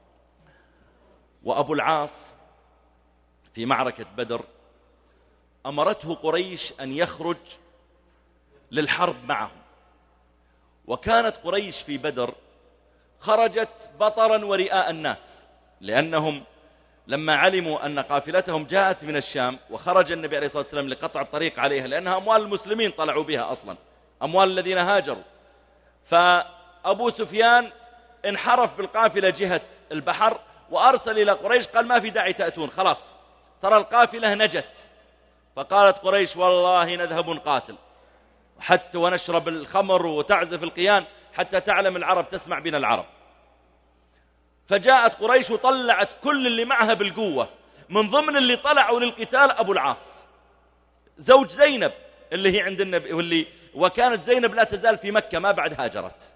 وأبو العاص في معركة بدر أمرته قريش أن يخرج للحرب معهم، وكانت قريش في بدر خرجت بطرا ورئاء الناس، لأنهم لما علموا أن قافلتهم جاءت من الشام وخرج النبي عليه الصلاة والسلام لقطع الطريق عليها، لأنها أموال المسلمين طلعوا بها أصلا، أموال الذين هاجروا، فأبو سفيان انحرف بالقافلة جهة البحر وأرسل إلى قريش قال ما في داعي تأتون، خلاص ترى القافلة نجت. فقالت قريش والله نذهب نقاتل حتى ونشرب الخمر وتعزف القيان حتى تعلم العرب تسمع بنا العرب. فجاءت قريش وطلعت كل اللي معها بالقوة، من ضمن اللي طلعوا للقتال أبو العاص زوج زينب اللي هي عند النبي، وكانت زينب لا تزال في مكة ما بعد هاجرت،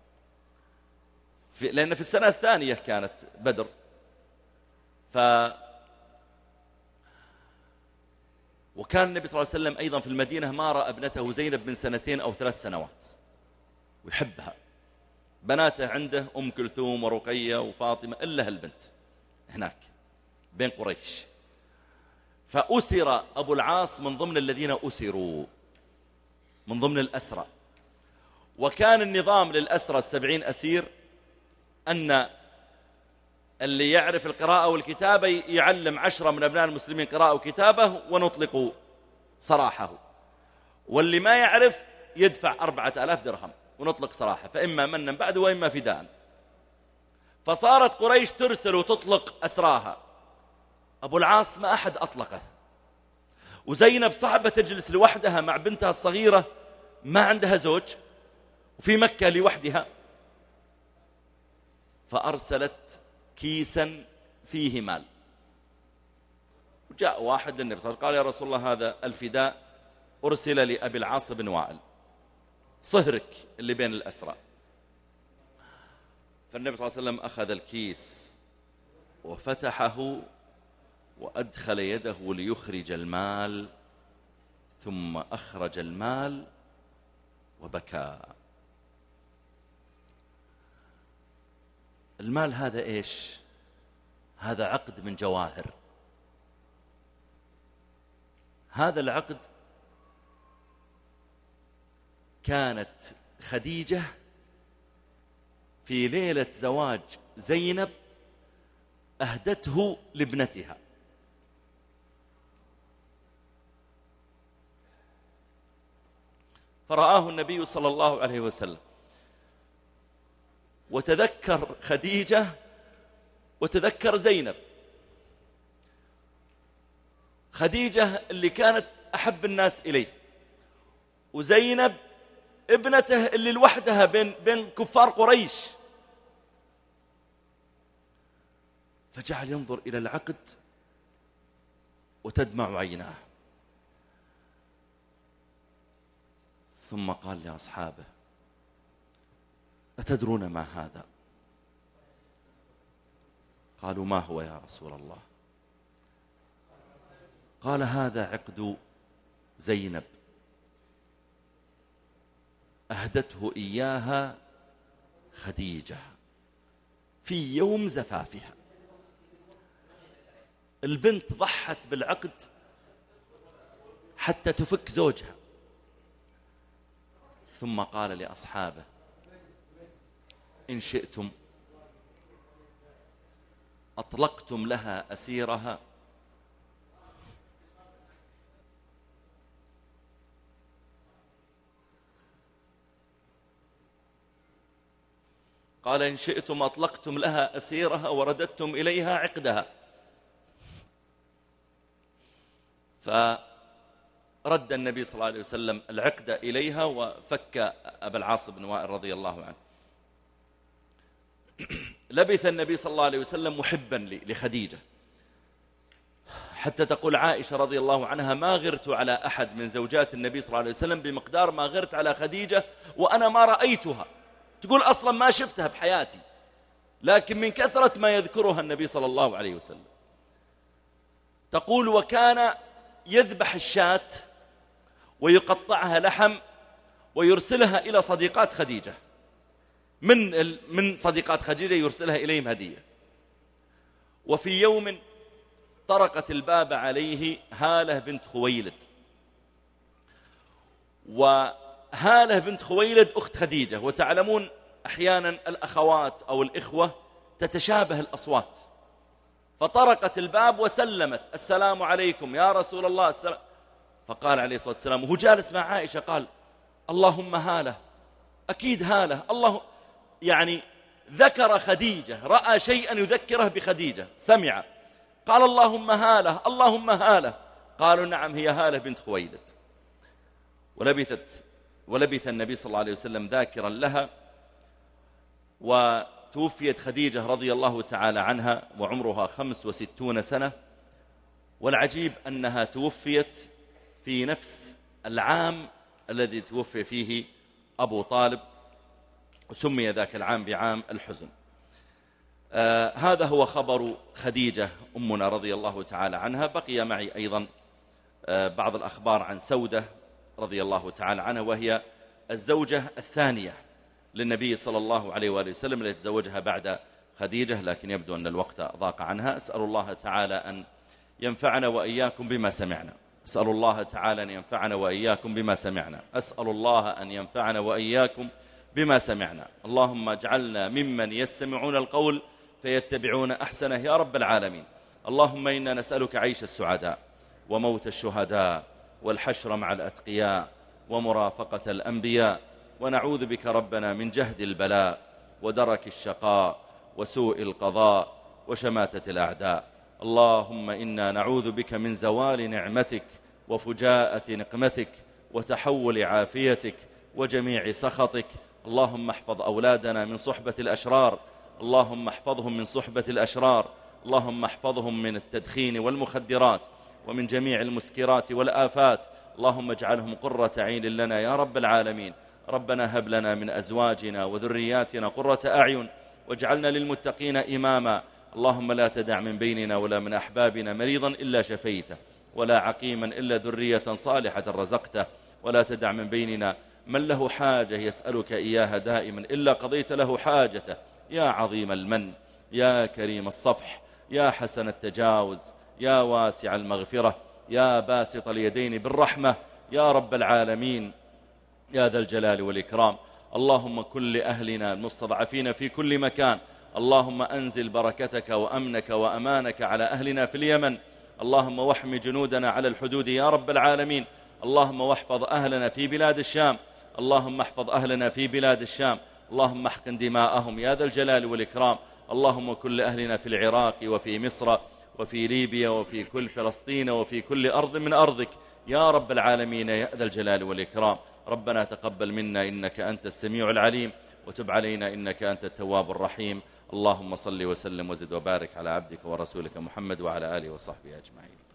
لأن في السنة الثانية كانت بدر. وكان النبي صلى الله عليه وسلم أيضا في المدينة ما رأى ابنته زينب من 2 أو 3 سنوات ويحبها، بناته عنده أم كلثوم ورقية وفاطمة إلا هالبنت هناك بين قريش. فأسر أبو العاص من ضمن الذين أسروا، من ضمن الأسرى. وكان النظام للأسرى 70 أسير أن اللي يعرف القراءة والكتابة يعلم 10 من أبناء المسلمين قراءة وكتابة ونطلق سراحه، واللي ما يعرف يدفع 4000 درهم ونطلق سراحه، فإما منا بعد وإما فداء. فصارت قريش ترسل وتطلق أسراها، أبو العاص ما أحد أطلقه، وزينب صعبة تجلس لوحدها مع بنتها الصغيرة ما عندها زوج وفي مكة لوحدها، فأرسلت كيسا فيه مال. وجاء واحد للنبي صلى الله عليه وسلم قال يا رسول الله هذا الفداء أرسل لأبي العاص بن وائل صهرك اللي بين الأسرى. فالنبي صلى الله عليه وسلم أخذ الكيس وفتحه وأدخل يده ليخرج المال، ثم أخرج المال وبكى. المال هذا إيش؟ هذا عقد من جواهر. هذا العقد كانت خديجة في ليلة زواج زينب أهدته لابنتها، فرآه النبي صلى الله عليه وسلم وتذكر خديجة وتذكر زينب. خديجة اللي كانت أحب الناس إليه، وزينب ابنته اللي لوحدها بين كفار قريش. فجعل ينظر إلى العقد وتدمع عيناه، ثم قال لأصحابه أتدرون ما هذا؟ قالوا ما هو يا رسول الله؟ قال هذا عقد زينب أهدته إياها خديجة في يوم زفافها. البنت ضحت بالعقد حتى تفك زوجها، ثم قال لأصحابه إن شئتم أطلقتم لها أسيرها قال إن شئتم أطلقتم لها أسيرها ورددتم إليها عقدها. فرد النبي صلى الله عليه وسلم العقد إليها وفك أبا العاص بن وائل رضي الله عنه. لبث النبي صلى الله عليه وسلم محبا لخديجة، حتى تقول عائشة رضي الله عنها ما غرت على أحد من زوجات النبي صلى الله عليه وسلم بمقدار ما غرت على خديجة وأنا ما رأيتها. تقول أصلا ما شفتها في حياتي، لكن من كثرة ما يذكرها النبي صلى الله عليه وسلم. تقول وكان يذبح الشاة ويقطعها لحم ويرسلها إلى صديقات خديجة، من صديقات خديجة يرسلها إليهم هدية. وفي يوم طرقت الباب عليه هالة بنت خويلد، وهالة بنت خويلد أخت خديجة، وتعلمون أحيانا الأخوات أو الإخوة تتشابه الأصوات، فطرقت الباب وسلمت: السلام عليكم يا رسول الله. السلام. فقال عليه الصلاة والسلام وهو جالس مع عائشة قال: اللهم هالة، أكيد هالة. الله يعني ذكر خديجة، رأى شيئا يذكره بخديجة، سمع، قال: اللهم هالة، اللهم هالة. قالوا: نعم، هي هالة بنت خويلد. ولبث النبي صلى الله عليه وسلم ذاكرا لها، وتوفيت خديجة رضي الله تعالى عنها وعمرها 65 سنة. والعجيب أنها توفيت في نفس العام الذي توفي فيه أبو طالب، وسمي ذاك العام بعام الحزن. هذا هو خبر خديجة أمنا رضي الله تعالى عنها. بقي معي أيضا بعض الأخبار عن سودة رضي الله تعالى عنها، وهي الزوجة الثانية للنبي صلى الله عليه وآله وسلم التي تزوجها بعد خديجة، لكن يبدو أن الوقت ضاق عنها. أسأل الله تعالى أن ينفعنا وإياكم بما سمعنا. أسأل الله تعالى أن ينفعنا وإياكم بما سمعنا. أسأل الله أن ينفعنا وإياكم بما سمعنا. اللهم اجعلنا ممن يستمعون القول فيتبعون أحسنه يا رب العالمين. اللهم إنا نسألك عيش السعداء وموت الشهداء والحشر مع الأتقياء ومرافقة الأنبياء، ونعوذ بك ربنا من جهد البلاء ودرك الشقاء وسوء القضاء وشماتة الأعداء. اللهم إنا نعوذ بك من زوال نعمتك وفجاءة نقمتك وتحول عافيتك وجميع سخطك. اللهم احفظ أولادنا من صحبة الأشرار، اللهم احفظهم من صحبة الأشرار، اللهم احفظهم من التدخين والمخدرات ومن جميع المسكرات والآفات. اللهم اجعلهم قرة عين لنا يا رب العالمين. ربنا هب لنا من أزواجنا وذرياتنا قرة أعين واجعلنا للمتقين إماما. اللهم لا تدع من بيننا ولا من أحبابنا مريضا إلا شفيته، ولا عقيما إلا ذرية صالحة رزقته، ولا تدع من بيننا من له حاجة يسألك إياها دائما إلا قضيت له حاجته. يا عظيم المن، يا كريم الصفح، يا حسن التجاوز، يا واسع المغفرة، يا باسط اليدين بالرحمة يا رب العالمين، يا ذا الجلال والإكرام. اللهم كن لأهلنا المستضعفين في كل مكان. اللهم أنزل بركتك وأمنك وأمانك على أهلنا في اليمن. اللهم واحم جنودنا على الحدود يا رب العالمين. اللهم واحفظ أهلنا في بلاد الشام. اللهم احفظ أهلنا في بلاد الشام. اللهم احقن دماءهم يا ذا الجلال والإكرام. اللهم كن لأهلنا في العراق وفي مصر وفي ليبيا وفي كل فلسطين وفي كل أرض من أرضك يا رب العالمين يا ذا الجلال والإكرام. ربنا تقبل منا إنك أنت السميع العليم، وتب علينا إنك أنت التواب الرحيم. اللهم صل وسلم وزد وبارك على عبدك ورسولك محمد وعلى آله وصحبه أجمعين.